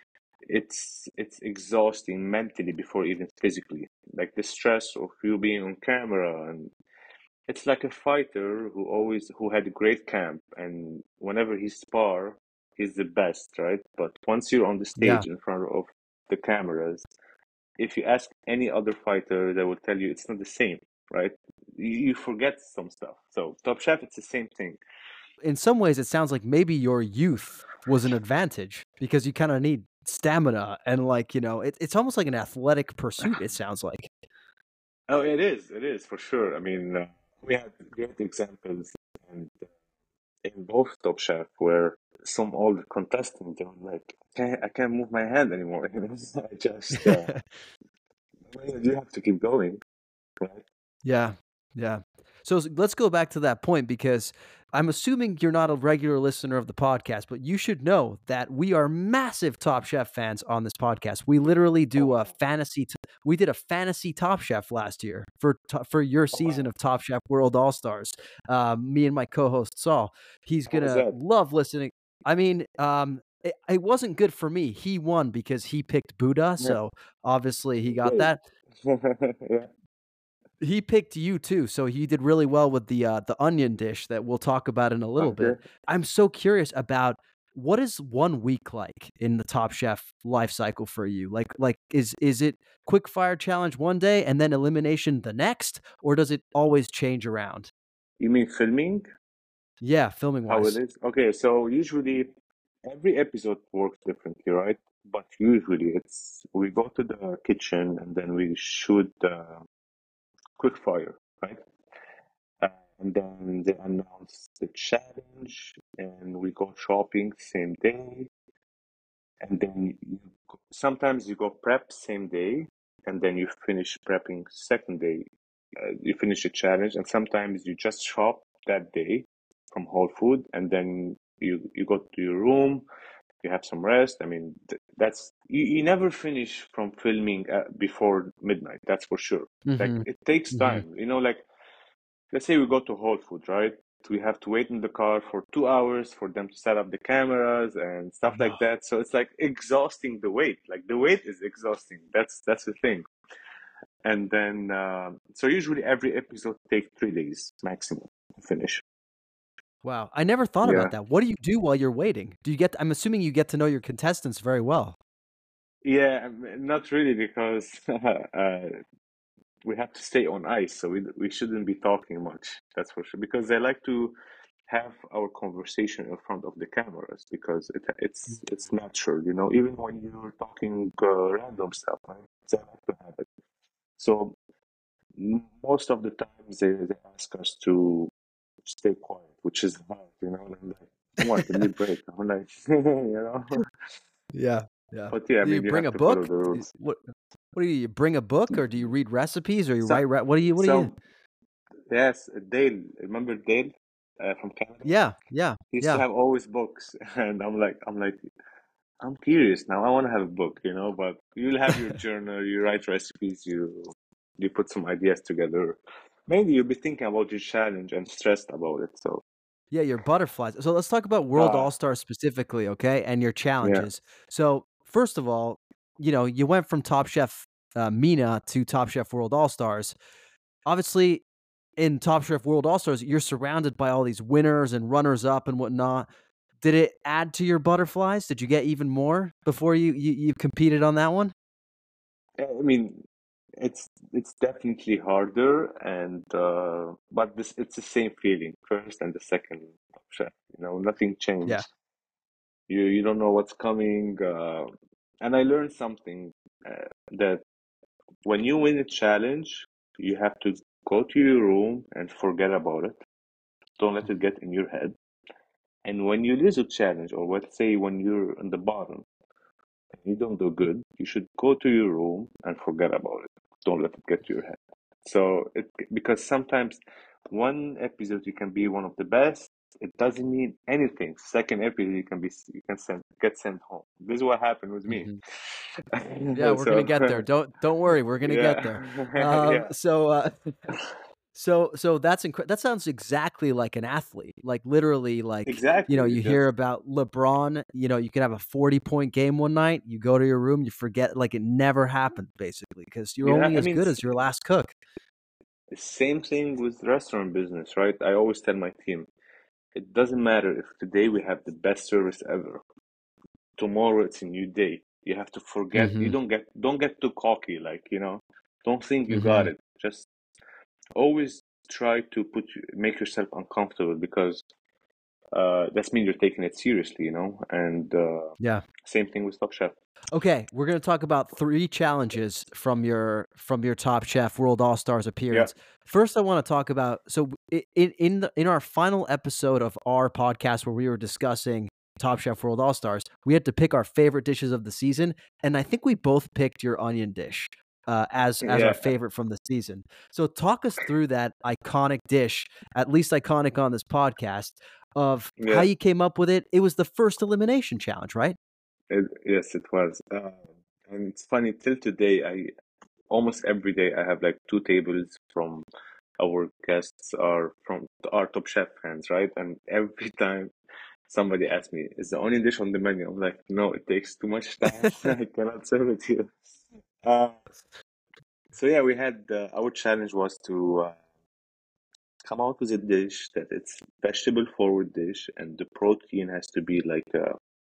it's it's exhausting mentally before even physically. Like the stress of you being on camera, and it's like a fighter who always who had a great camp, and whenever he spar, he's the best, right? But once you're on the Yeah. stage in front of the cameras, if you ask any other fighter, they will tell you it's not the same, right? You, you forget some stuff. So Top Chef, it's the same thing. In some ways, it sounds like maybe your youth was an advantage because you kind of need stamina and like, you know, it, it's almost like an athletic pursuit, it sounds like. Oh, it is, it is for sure. I mean, uh, we had great examples, and in both Top Chef where some older contestant they were like, I can't, I can't move my hand anymore. You know, I just uh, well, you have to keep going, right? Yeah. Yeah. So s- let's go back to that point because I'm assuming you're not a regular listener of the podcast, but you should know that we are massive Top Chef fans on this podcast. We literally Oh do a wow, fantasy. T- we did a fantasy Top Chef last year for to- for your oh season wow, of Top Chef World All Stars. Um, me and my co-host Saul. He's how was gonna that? love listening. I mean, um, it, it wasn't good for me. He won because he picked Buddha, Yeah, so obviously he got great. that. Yeah, He picked you too, so he did really well with the uh, the onion dish that we'll talk about in a little bit. okay. I'm so curious about what is one week like in the Top Chef life cycle for you? Like like is is it quick fire challenge one day and then elimination the next, or does it always change around? You mean filming? Yeah, filming How it wise. is? Okay, so usually every episode works differently, right? But usually it's we go to the kitchen and then we shoot the quick fire, right? Uh, and then they announce the challenge, and we go shopping same day. And then you go, sometimes you go prep same day, and then you finish prepping second day. Uh, you finish the challenge, and sometimes you just shop that day from Whole Food, and then you you go to your room, you have some rest. I mean, th- that's you, you never finish from filming uh, before midnight. That's for sure. Like Mm-hmm. it takes Mm-hmm. time, you know. Like let's say we go to Whole Food, right? We have to wait in the car for two hours for them to set up the cameras and stuff I like know. that. So it's like exhausting the wait. Like the wait is exhausting. That's that's the thing. And then um, so usually every episode takes three days maximum to finish. Wow. I never thought about Yeah, that. What do you do while you're waiting? Do you get I'm assuming you get to know your contestants very well. yeah, um, not really because uh, we have to stay on ice, so we we shouldn't be talking much. That's for sure. Because they like to have our conversation in front of the cameras because it it's it's natural, you know. Even when you're talking uh, random stuff, right? They like to have it. So m- most of the times they, they ask us to stay quiet, which is hard, you know. And I'm like, come on, give me a break. I'm like, you know. Yeah, yeah. But yeah, I Do you mean, you bring have a to follow book? the D rules. what what do you you bring a book, or do you read recipes, or you So, write re what do you what do you so yes, Dale. Remember Dale uh, from Canada? Yeah, yeah, He used to yeah. have always books, and I'm like, I'm like, I'm curious now. I want to have a book, you know, but you'll have your journal, you write recipes, you you put some ideas together. Maybe you'll be thinking about your challenge and stressed about it. So, Yeah, your butterflies. So let's talk about World ah, All-Stars specifically, okay, and your yeah, challenges. So, first of all, you know, you went from Top Chef, uh, MENA to Top Chef World All-Stars. Obviously, in Top Chef World All-Stars, you're surrounded by all these winners and runners up and whatnot. Did it add to your butterflies? Did you get even more before you you, you competed on that one? I mean, it's it's definitely harder, and uh, but this it's the same feeling, first and the second chef. You know, nothing Yeah. changed. You you don't know what's coming, uh, and I learned something uh, that when you win a challenge, you have to go to your room and forget about it. Don't let it get in your head. And when you lose a challenge, or let's say when you're on the bottom and you don't do good, you should go to your room and forget about it. Don't let it get to your head. So it because sometimes one episode you can be one of the best. It doesn't mean anything. Second episode you can be you can send get sent home. This is what happened with me. Mhm. Yeah, we're gonna So get there. Don't don't worry, we're gonna get there. yeah, Um, yeah, so uh, so so that's incre- that sounds exactly like an athlete. Like literally, like you know, exactly. you hear Just about LeBron. You know, you could have a forty point game one night. You go to your room, you forget like it never happened, basically, because you're you have. only I as mean, good s- as your last cook. same thing with restaurant business, right? I always tell my team, it doesn't matter if today we have the best service ever. Tomorrow it's a new day. You have to forget. You Hmm. don't get don't get too cocky. Like you know, don't think you got Hmm. it. Just always try to put you, make yourself uncomfortable because uh, that's mean you're taking it seriously. You know, and uh, Yeah. same thing with Top Chef. Okay, we're going to talk about three challenges from your from your Top Chef World All Stars Yeah, appearance. First, I want to talk about so i- in in the, in our final episode of our podcast where we were discussing Top Chef World All Stars, we had to pick our favorite dishes of the season, and I think we both picked your onion dish uh, as as our yeah, favorite from the season. So, talk us through that iconic dish, at least iconic on this podcast, of how yeah. you came up with it. It was the first elimination challenge, right? It, yes, it was. Uh, and it's funny till today. I almost every day I have like two tables from our guests are from our Top Chef fans, right? And every time somebody asks me, "Is the onion dish on the menu?" I'm like, "No, it takes too much time. I cannot serve it here." Uh, so yeah, we had uh, our challenge was to uh, come out with a dish that it's vegetable forward dish, and the protein has to be like a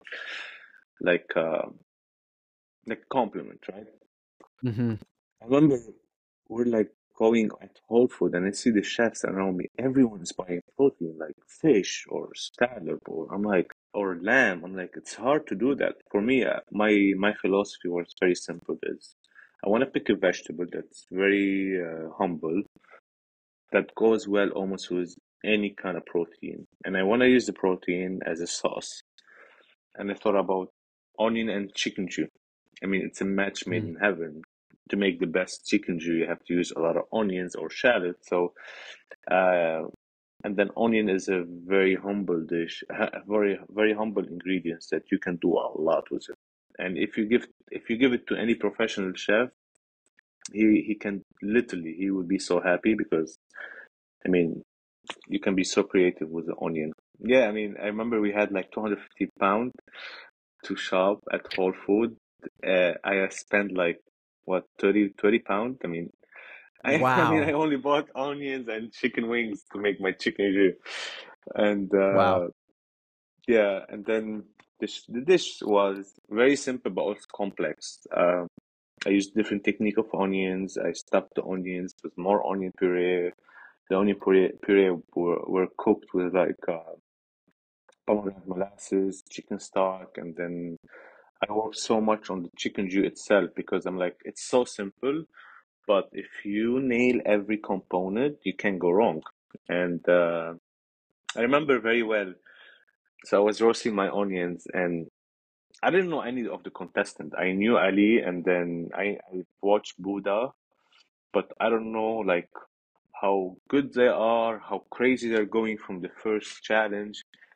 like a, like complement, right? Hmm. I remember we're like going at Whole Food and I see the chefs around me. Everyone's buying protein like fish or scallop or I'm like or lamb. I'm like it's hard to do that. For me, uh, my my philosophy was very simple. Is I want to pick a vegetable that's very uh, humble that goes well almost with any kind of protein, and I want to use the protein as a sauce. And I thought about onion and chicken stew. I mean, it's a match made in heaven. To make the best chicken stew, you have to use a lot of onions or shallot. So, uh, and then onion is a very humble dish, a very very humble ingredients that you can do a lot with it. And if you give if you give it to any professional chef, he he can literally he will be so happy because I mean you can be so creative with the onion. Yeah, I mean I remember we had like two hundred fifty pound to shop at Whole Food. Uh, I spent like what thirty thirty pound. I mean, I I mean I Wow. only bought onions and chicken wings to make my chicken jus. And Wow. uh, yeah, and then this the dish was very simple but also complex. Uh, I used different technique of onions. I stuffed the onions with more onion puree. The onion puree, puree were, were cooked with like uh, pomegranate molasses, chicken stock, and then I work so much on the chicken jus itself because I'm like, it's so simple, but if you nail every component, you can go wrong. And uh, I remember very well. So I was roasting my onions, and I didn't know any of the contestant. I knew Ali, and then I, I watched Buddha, but I don't know like how good they are, how crazy they're going from the first challenge.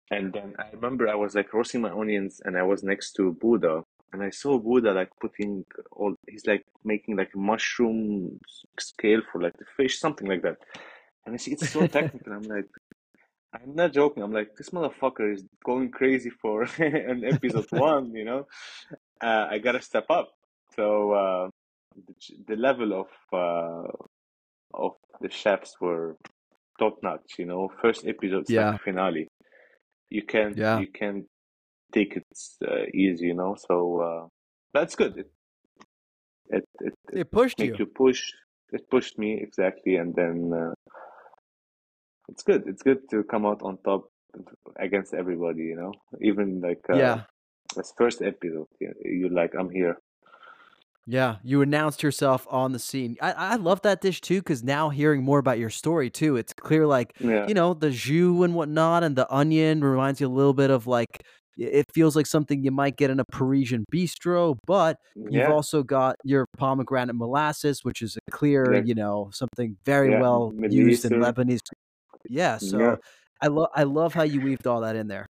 And then I remember I was like roasting my onions, and I was next to Buddha, and I saw Buddha like putting all, he's like making like a mushroom scale for like the fish, something like that. And I see it's so technical. I'm like, I'm not joking. I'm like, this motherfucker is going crazy for an episode one, you know? Uh, I gotta step up. So uh, the, the level of uh, of the chefs were top notch, you know. First episode's like Yeah, a finale. You can't yeah. you can't take it uh, easy, you know. So uh, that's good. It it it, it It pushed make you. you push. It pushed me exactly, and then uh, it's good. It's good to come out on top against everybody, you know. Even like uh, Yeah. this first episode, you you're like, I'm here. Yeah, you announced yourself on the scene. I I love that dish too, because now hearing more about your story too, it's clear like, Yeah, you know, the jus and whatnot and the onion reminds you a little bit of like i- it feels like something you might get in a Parisian bistro, but you've yeah, also got your pomegranate molasses, which is a clear, like you know, something very yeah, well Middle used in Eastern. Lebanese. Yeah, Yeah, so I love I love how you weaved all that in there.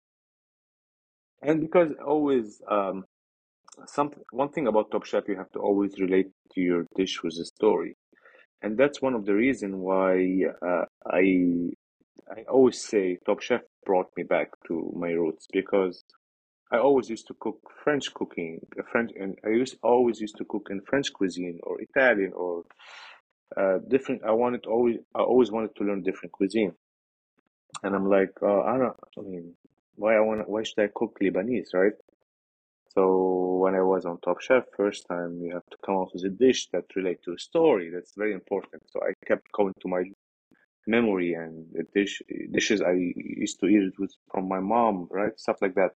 and because always um, something one thing about Top Chef, you have to always relate to your dish with a story, and that's one of the reason why uh, I I always say Top Chef brought me back to my roots because I always used to cook French cooking, uh, French, and I used always used to cook in French cuisine or Italian or uh, different. I wanted always I always wanted to learn different cuisine, and I'm like, uh, I don't. I mean, why I want? Why should I cook Lebanese, right? So when I was on Top Chef first time, you have to come up with a dish that relate to a story. That's very important. So I kept going to my memory and the dish dishes I used to eat it with from my mom, right? Stuff like that.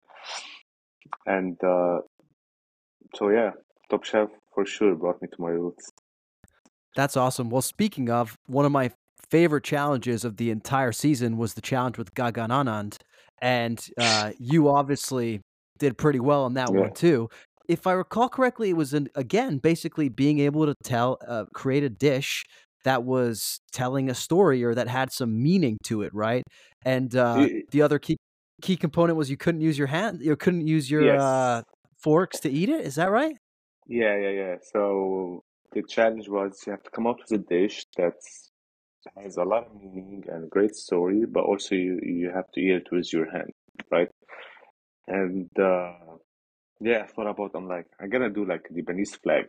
And uh, so yeah, Top Chef for sure brought me to my roots. That's awesome. Well, speaking of, one of my favorite challenges of the entire season was the challenge with Gagan Anand, and uh, you obviously did pretty well on that Yeah, one too. If I recall correctly, it was an, again basically being able to tell, uh, create a dish that was telling a story or that had some meaning to it, right? And uh, Y- the other key key component was you couldn't use your hand, you couldn't use your uh, yes, forks to eat it. Is that right? yeah, yeah, yeah. So the challenge was you have to come up with a dish that's has a lot of meaning and a great story, but also you you have to eat it with your hand, right? And uh, yeah, I thought about I'm like I'm gonna do like Lebanese flag,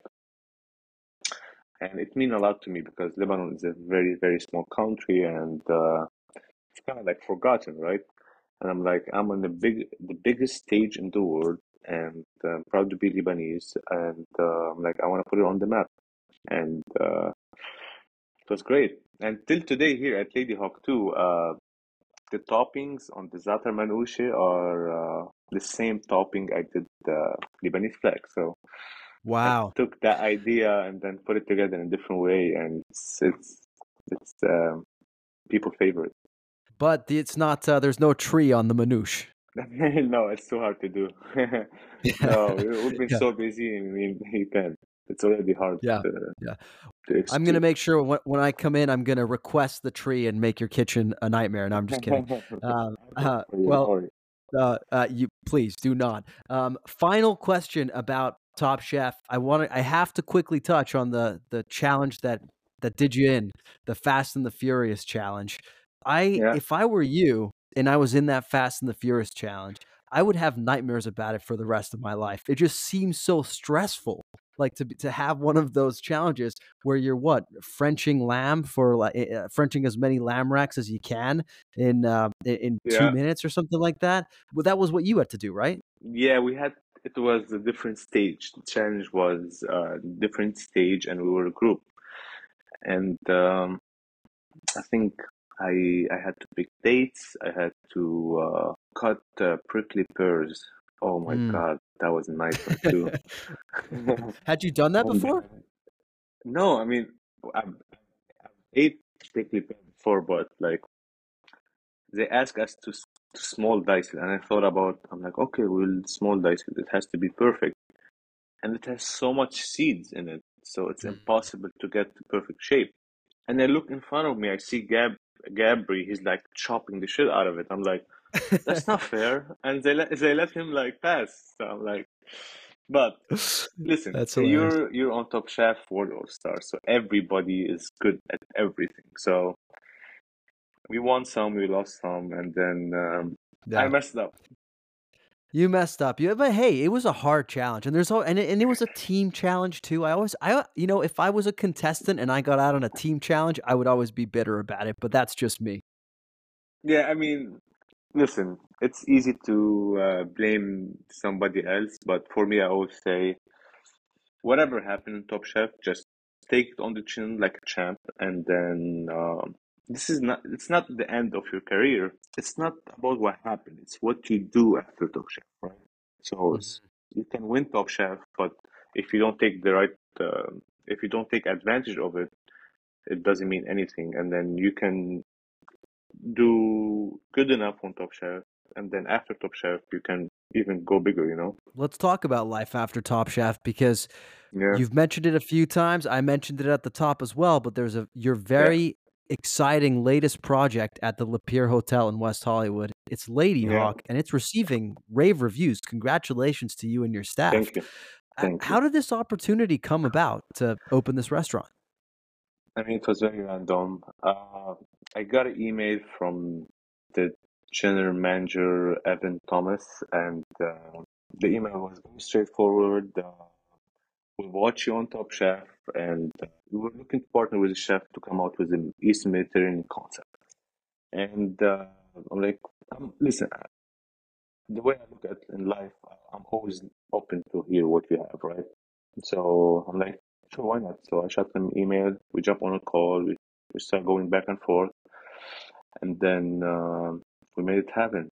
and it mean a lot to me because Lebanon is a very very small country, and uh, it's kind of like forgotten, right? And I'm like I'm on the big the biggest stage in the world, and uh, I'm proud to be Lebanese, and uh, I'm like I want to put it on the map, and uh, it was great. And till today here at Lady Hawk too, uh, the toppings on the Zatar Manouche are uh, the same topping I did the Lebanese flag. So I Wow. took that idea and then put it together in a different way, and it's it's it's um, people favorite. But it's not, uh, there's no tree on the manouche. No, it's too hard to do. No, we- we've been Yeah, so busy. I mean, you can. It's already hard yeah, to, yeah. to I'm gonna execute. make sure when when I come in, I'm gonna request the tree and make your kitchen a nightmare. No, I'm just kidding. Um, I'll do it uh, for you. Don't well, worry. uh, uh, you please do not. Um, final question about Top Chef. I want to. I have to quickly touch on the the challenge that that did you in, the Fast and the Furious challenge. I Yeah, If I were you and I was in that Fast and the Furious challenge, I would have nightmares about it for the rest of my life. It just seems so stressful. Like to be- to have one of those challenges where you're what, Frenching lamb for like uh, Frenching as many lamb racks as you can in uh, in in two yeah, minutes or something like that. Well, that was what you had to do, right? yeah. We had it was a different stage. The challenge was a different stage, and we were a group. And um, I think I I had to pick dates. I had to uh, cut uh, prickly pears. Oh my Mm. God, that was a nightmare too. Had you done that And before? no, I mean, I've, I've ate prickly pear before, but like they ask us to s- to small dice it, and I thought about. I'm like, okay, we'll small dice it. It has to be perfect, and it has so much seeds in it, so it's Mm. impossible to get the perfect shape. And I look in front of me, I see Gab Gabri. He's like chopping the shit out of it. I'm like. That's not fair. And they let they let him like pass. So I'm like, but listen, That's hilarious. you're you're on Top Chef World All Star, so everybody is good at everything. So we won some, we lost some, and then um, I Yeah. messed up. You messed up. You, but hey, it was a hard challenge, and there's all, and it, and it was a team challenge too. I always, I, you know, if I was a contestant and I got out on a team challenge, I would always be bitter about it. But that's just me. Yeah, I mean, listen, it's easy to uh, blame somebody else, but for me, I always say, whatever happened in Top Chef, just take it on the chin like a champ, and then um, this is not, it's not the end of your career. It's not about what happened. It's what you do after Top Chef, right? So it's, Mhm. you can win Top Chef, but if you don't take the right, uh, if you don't take advantage of it, it doesn't mean anything. And then you can do good enough on Top Chef, and then after Top Chef, you can even go bigger, you know? Let's talk about life after Top Chef because Yeah, you've mentioned it a few times. I mentioned it at the top as well, but there's a your yeah, very exciting latest project at the Lapeer Hotel in West Hollywood. It's Lady yeah. Hawk, and it's receiving rave reviews. Congratulations to you and your staff. Thank you. Uh, Thank you. How did this opportunity come about to open this restaurant? I mean, it was very random. Uh, I got an email from the general manager, Evan Thomas, and uh, the email was very straightforward. Uh, we watch you on Top Chef, and uh, we were looking to partner with a chef to come out with an Eastern Mediterranean concept. And uh, I'm like, um, listen, the way I look at in life, I'm always open to hear what you have, right? So I'm like, sure, why not? So I shot them an email. We jump on a call. We, we start going back and forth, and then um we made it happen.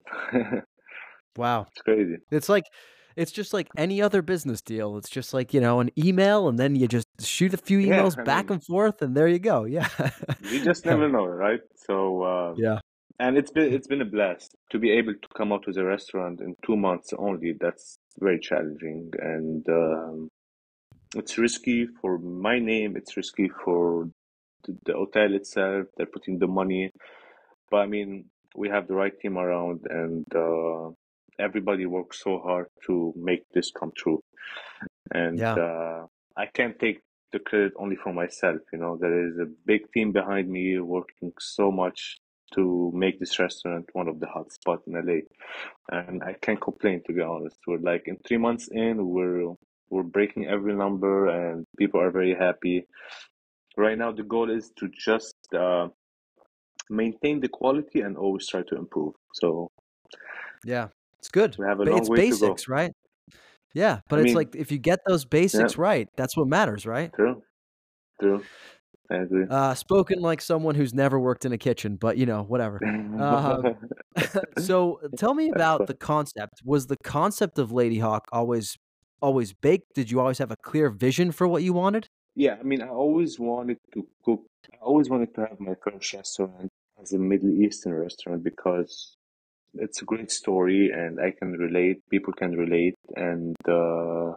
Wow. It's crazy. It's like it's just like any other business deal. It's just like, you know, an email and then you just shoot a few Yeah, emails I back mean, and forth and there you go. Yeah. you just Yeah. never know, right? So, uh, Yeah. and it's been it's been a blast to be able to come out with a restaurant in two months only. That's very challenging, and um, it's risky for my name. It's risky for the, the hotel itself. They're putting the money. But I mean, we have the right team around, and uh, everybody works so hard to make this come true. And Yeah. uh, I can't take the credit only for myself. You know, there is a big team behind me working so much to make this restaurant one of the hot spots in L A. And I can't complain, to be honest. We're like in three months in, we're we're breaking every number, and people are very happy. Right now, the goal is to just uh, maintain the quality and always try to improve. So Yeah. It's good. we have a Ba- long It's way to go. basics, right? Yeah, I but it's mean, like if you get those yeah, basics right, that's what matters, right? true, true. I agree. Uh, spoken like someone who's never worked in a kitchen, but you know, whatever. Uh, so tell me That's about fine. the concept. Was the concept of Lady Hawk always always baked? Did you always have a clear vision for what you wanted? Yeah, I mean, I always wanted to cook. I always wanted to have my first restaurant as a Middle Eastern restaurant because it's a great story and I can relate. People can relate, and uh,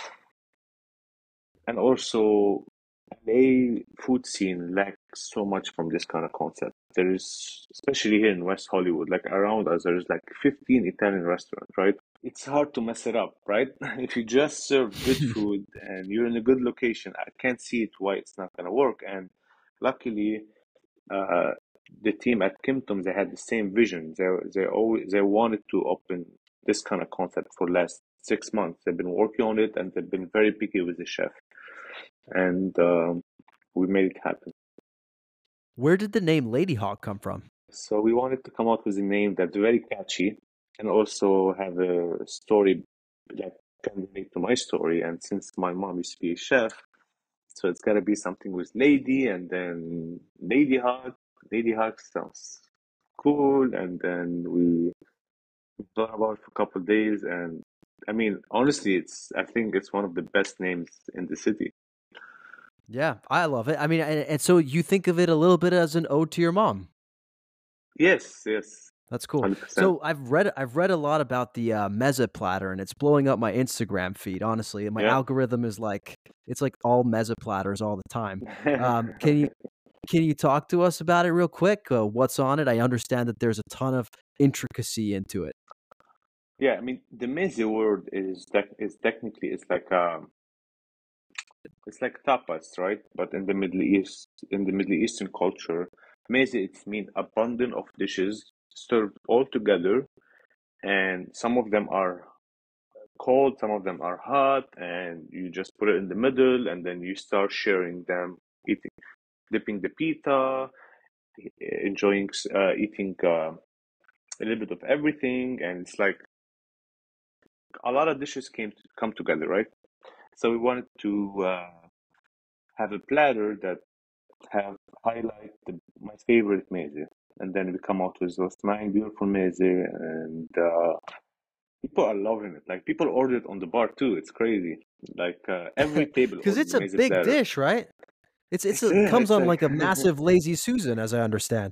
and also L A food scene lacks so much from this kind of concept. There is, especially here in West Hollywood, like around us, there's like fifteen Italian restaurants, right? It's hard to mess it up, right? If you just serve good food and you're in a good location, I can't see it why it's not gonna work. And luckily, uh, the team at Kimpton, they had the same vision. They they always they wanted to open this kind of concept for last six months. They've been working on it and they've been very picky with the chef, and um, we made it happen. Where did the name Lady Hawk come from? So we wanted to come out with a name that's very catchy and also have a story that can relate to my story. And since my mom used to be a chef, so it's got to be something with lady and then Lady Hawk. Lady Hawk sounds cool. And then we thought about it for a couple of days. And I mean, honestly, it's I think it's one of the best names in the city. Yeah, I love it. I mean, and, and so you think of it a little bit as an ode to your mom. Yes, yes, That's cool. one hundred percent. So I've read I've read a lot about the uh, mezza platter, and it's blowing up my Instagram feed. Honestly, and my Yeah. algorithm is like it's like all mezza platters all the time. Um, can you can you talk to us about it real quick? Uh, what's on it? I understand that there's a ton of intricacy into it. Yeah, I mean the meze word is tec- is technically it's like um it's like tapas, right? But in the Middle East, in the Middle Eastern culture, meze it's mean a bundle of dishes served all together, and some of them are cold, some of them are hot, and you just put it in the middle, and then you start sharing them, eating, dipping the pita, enjoying uh, eating uh, a little bit of everything, and it's like a lot of dishes came to come together, right? So we wanted to uh, have a platter that have highlight the, my favorite meze, and then we come out with those nine beautiful meze, and uh, people are loving it. Like people order it on the bar too. It's crazy. Like uh, every table Because ordered it's the a meze big platter. dish, right? It's it's It's a a, comes it's on like like a massive lazy Susan, as I understand.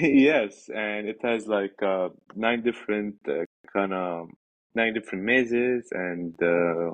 yes, and it has like uh, nine different uh, kind of nine different mezes and uh,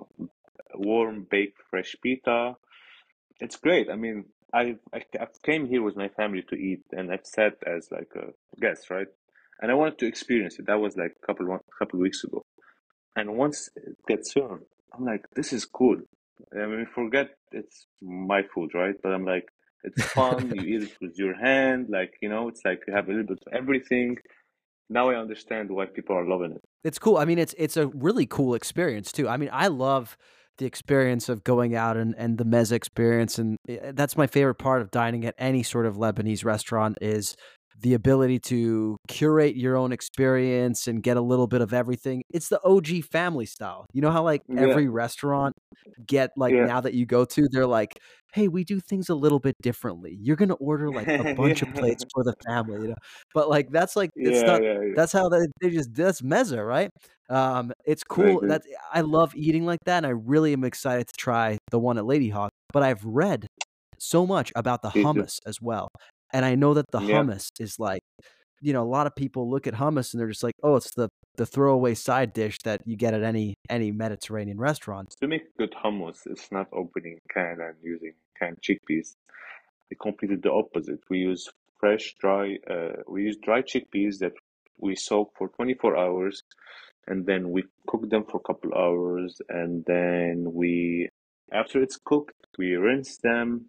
warm baked fresh pita. It's great. I mean, I, I I came here with my family to eat, and I've sat as like a guest, right? And I wanted to experience it. That was like a couple one, couple weeks ago. And once it gets served, I'm like, this is cool. I mean, forget it's my food, right? But I'm like, it's fun. You eat it with your hand, like you know, it's like you have a little bit of everything. Now I understand why people are loving it. It's cool. I mean, it's it's a really cool experience too. I mean, I love the experience of going out and, and the meze experience, and eh, that's my favorite part of dining at any sort of Lebanese restaurant is the ability to curate your own experience and get a little bit of everything. It's the O G family style. You know how like Yeah, every restaurant get like yeah, now that you go to, they're like, hey, we do things a little bit differently. You're gonna order like a bunch of yeah, plates for the family, you know. But like that's like it's yeah, not yeah, yeah. that's how they, they just that's mezza, right? Um, it's Very cool. good. That I love eating like that, and I really am excited to try the one at Lady Hawk. But I've read so much about the Please do. hummus as well, and I know that the Yeah. hummus is like, you know, a lot of people look at hummus and they're just like, oh, it's the the throwaway side dish that you get at any any Mediterranean restaurant. To make good hummus, it's not opening can and using canned chickpeas. We completed the opposite. We use fresh, dry, uh, we use dry chickpeas that we soak for twenty-four hours, and then we cook them for a couple hours, and then we, after it's cooked, we rinse them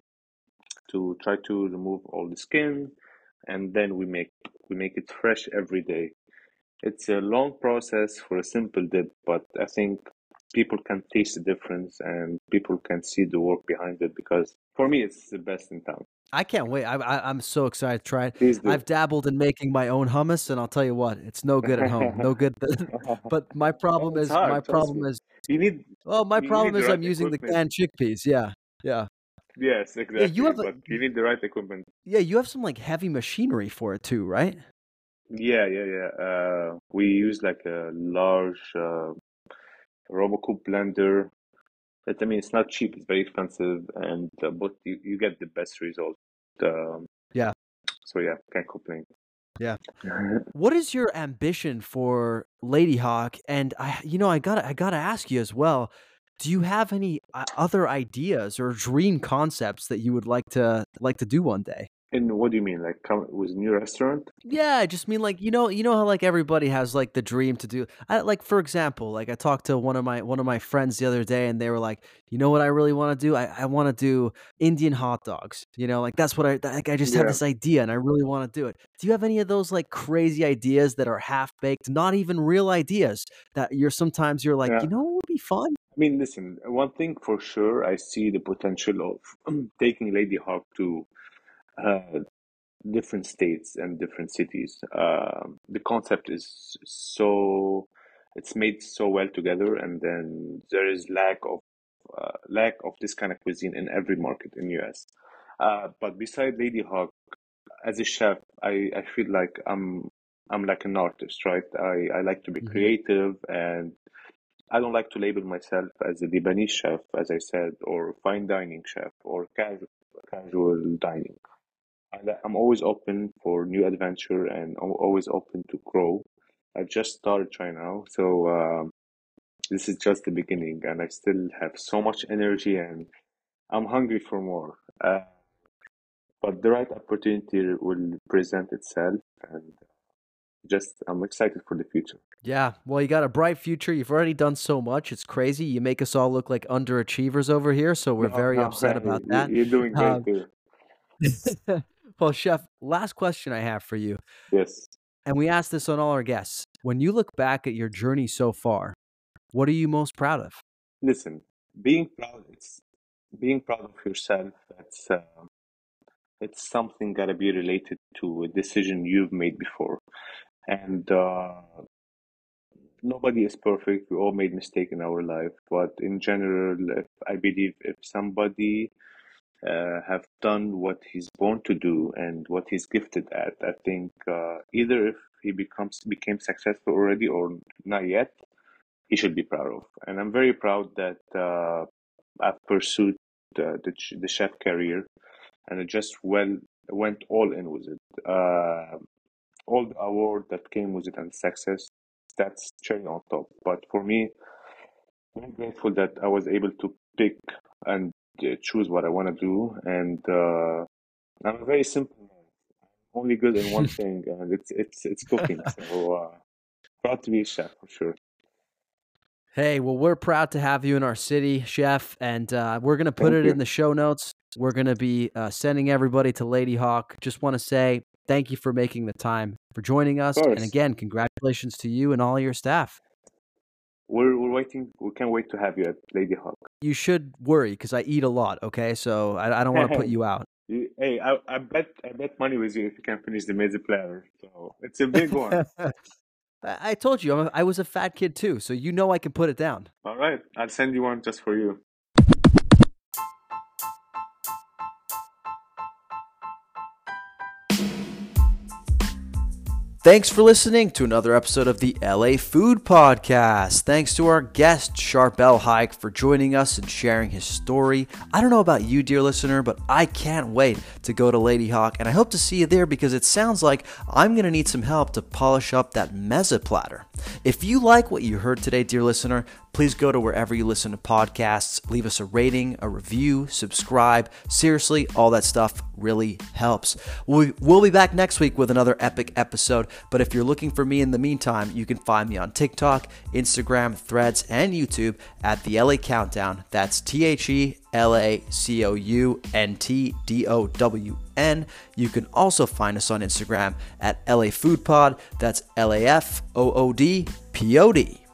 to try to remove all the skin, and then we make we make it fresh every day. It's a long process for a simple dip, but I think people can taste the difference and people can see the work behind it because for me, it's the best in town. I can't wait. I, I I'm so excited to try it. Please do. I've dabbled in making my own hummus, and I'll tell you what, it's no good at home. No good. But my Oh, problem it's is my hard, trust me. problem is You need well, my you problem need the is right I'm using the equipment. canned chickpeas. Yeah, yeah, Yes, yeah. You exactly, have a but you need the right equipment. yeah, you have some like heavy machinery for it too, right? Yeah, yeah, yeah. Uh, we use like a large uh, Robocop blender. But I mean, it's not cheap. It's very expensive, and uh, but you, you get the best result. Um, Yeah, so yeah, can't complain. yeah. What is your ambition for Lady Hawk? And I, you know, I gotta, I gotta ask you as well. Do you have any uh, other ideas or dream concepts that you would like to like to do one day? And what do you mean, like come with a new restaurant? Yeah, I just mean like you know, you know how like everybody has like the dream to do. I like for example, like I talked to one of my one of my friends the other day, and they were like, you know what I really want to do? I, I want to do Indian hot dogs. You know, like that's what I like. I just have Yeah, this idea, and I really want to do it. Do you have any of those like crazy ideas that are half baked, not even real ideas that you're sometimes you're like, you yeah. know, what would be fun? I mean, listen, one thing for sure, I see the potential of taking Lady Hawk to uh, different states and different cities. Um, the concept is so, it's made so well together, and then there is lack of uh, lack of this kind of cuisine in every market in U S. Uh, but beside Lady Hawk, as a chef, I, I feel like I'm I'm like an artist, right? I, I like to be Hmm. creative, and I don't like to label myself as a Lebanese chef, as I said, or fine dining chef, or casual casual dining. And I'm always open for new adventure, and I'm always open to grow. I just started right now, so um, this is just the beginning, and I still have so much energy, and I'm hungry for more. Uh, but the right opportunity will present itself, and just I'm excited for the future. Yeah, well, you got a bright future. You've already done so much. It's crazy. You make us all look like underachievers over here, so we're No, very no, upset about you- that. you're doing great Um, too. well, Chef, last question I have for you, Yes. and we ask this on all our guests. When you look back at your journey so far, what are you most proud of? Listen, being proud, it's being proud of yourself. That's uh, it's something gotta be related to a decision you've made before. And uh, nobody is perfect. We all made mistake in our life, but in general, if, I believe if somebody uh, have done what he's born to do and what he's gifted at, I think uh, either if he becomes became successful already or not yet, he should be proud of. And I'm very proud that uh, I've pursued the, the ch- the chef career, and I just well went all in with it. Uh, all the award that came with it and success, that's cherry on top. But for me, I'm grateful that I was able to pick and uh, choose what I want to do. And uh, I'm a very simple man. Only good in one thing, and it's it's it's cooking. So uh, proud to be a chef for sure. Hey, well, we're proud to have you in our city, Chef, and uh, we're going to put Thank it you. in the show notes. We're going to be uh, sending everybody to Lady Hawk. Just want to say thank you for making the time for joining Of us. And course, again, congratulations to you and all your staff. we're we're waiting. We can't wait to have you at Lady Hawk. You should worry because I eat a lot, okay? So I, I don't want to put you out. You- Hey, I, I bet I bet money with you if you can finish the mezze platter. So it's a big one. I I told you, I'm a, I was a fat kid too, so you know I can put it down. All right, I'll send you one just for you. Thanks for listening to another episode of the L A Food Podcast. Thanks to our guest, Charbel Haik, for joining us and sharing his story. I don't know about you, dear listener, but I can't wait to go to Lady Hawk, and I hope to see you there because it sounds like I'm going to need some help to polish up that mezze platter. If you like what you heard today, dear listener, please go to wherever you listen to podcasts, leave us a rating, a review, subscribe. Seriously, all that stuff really helps. We- We'll be back next week with another epic episode, but if you're looking for me in the meantime, you can find me on TikTok, Instagram, Threads, and YouTube at the L A Countdown. That's T H E L A C O U N T D O W N. You can also find us on Instagram at L A Food Pod. That's L A F O O D P O D.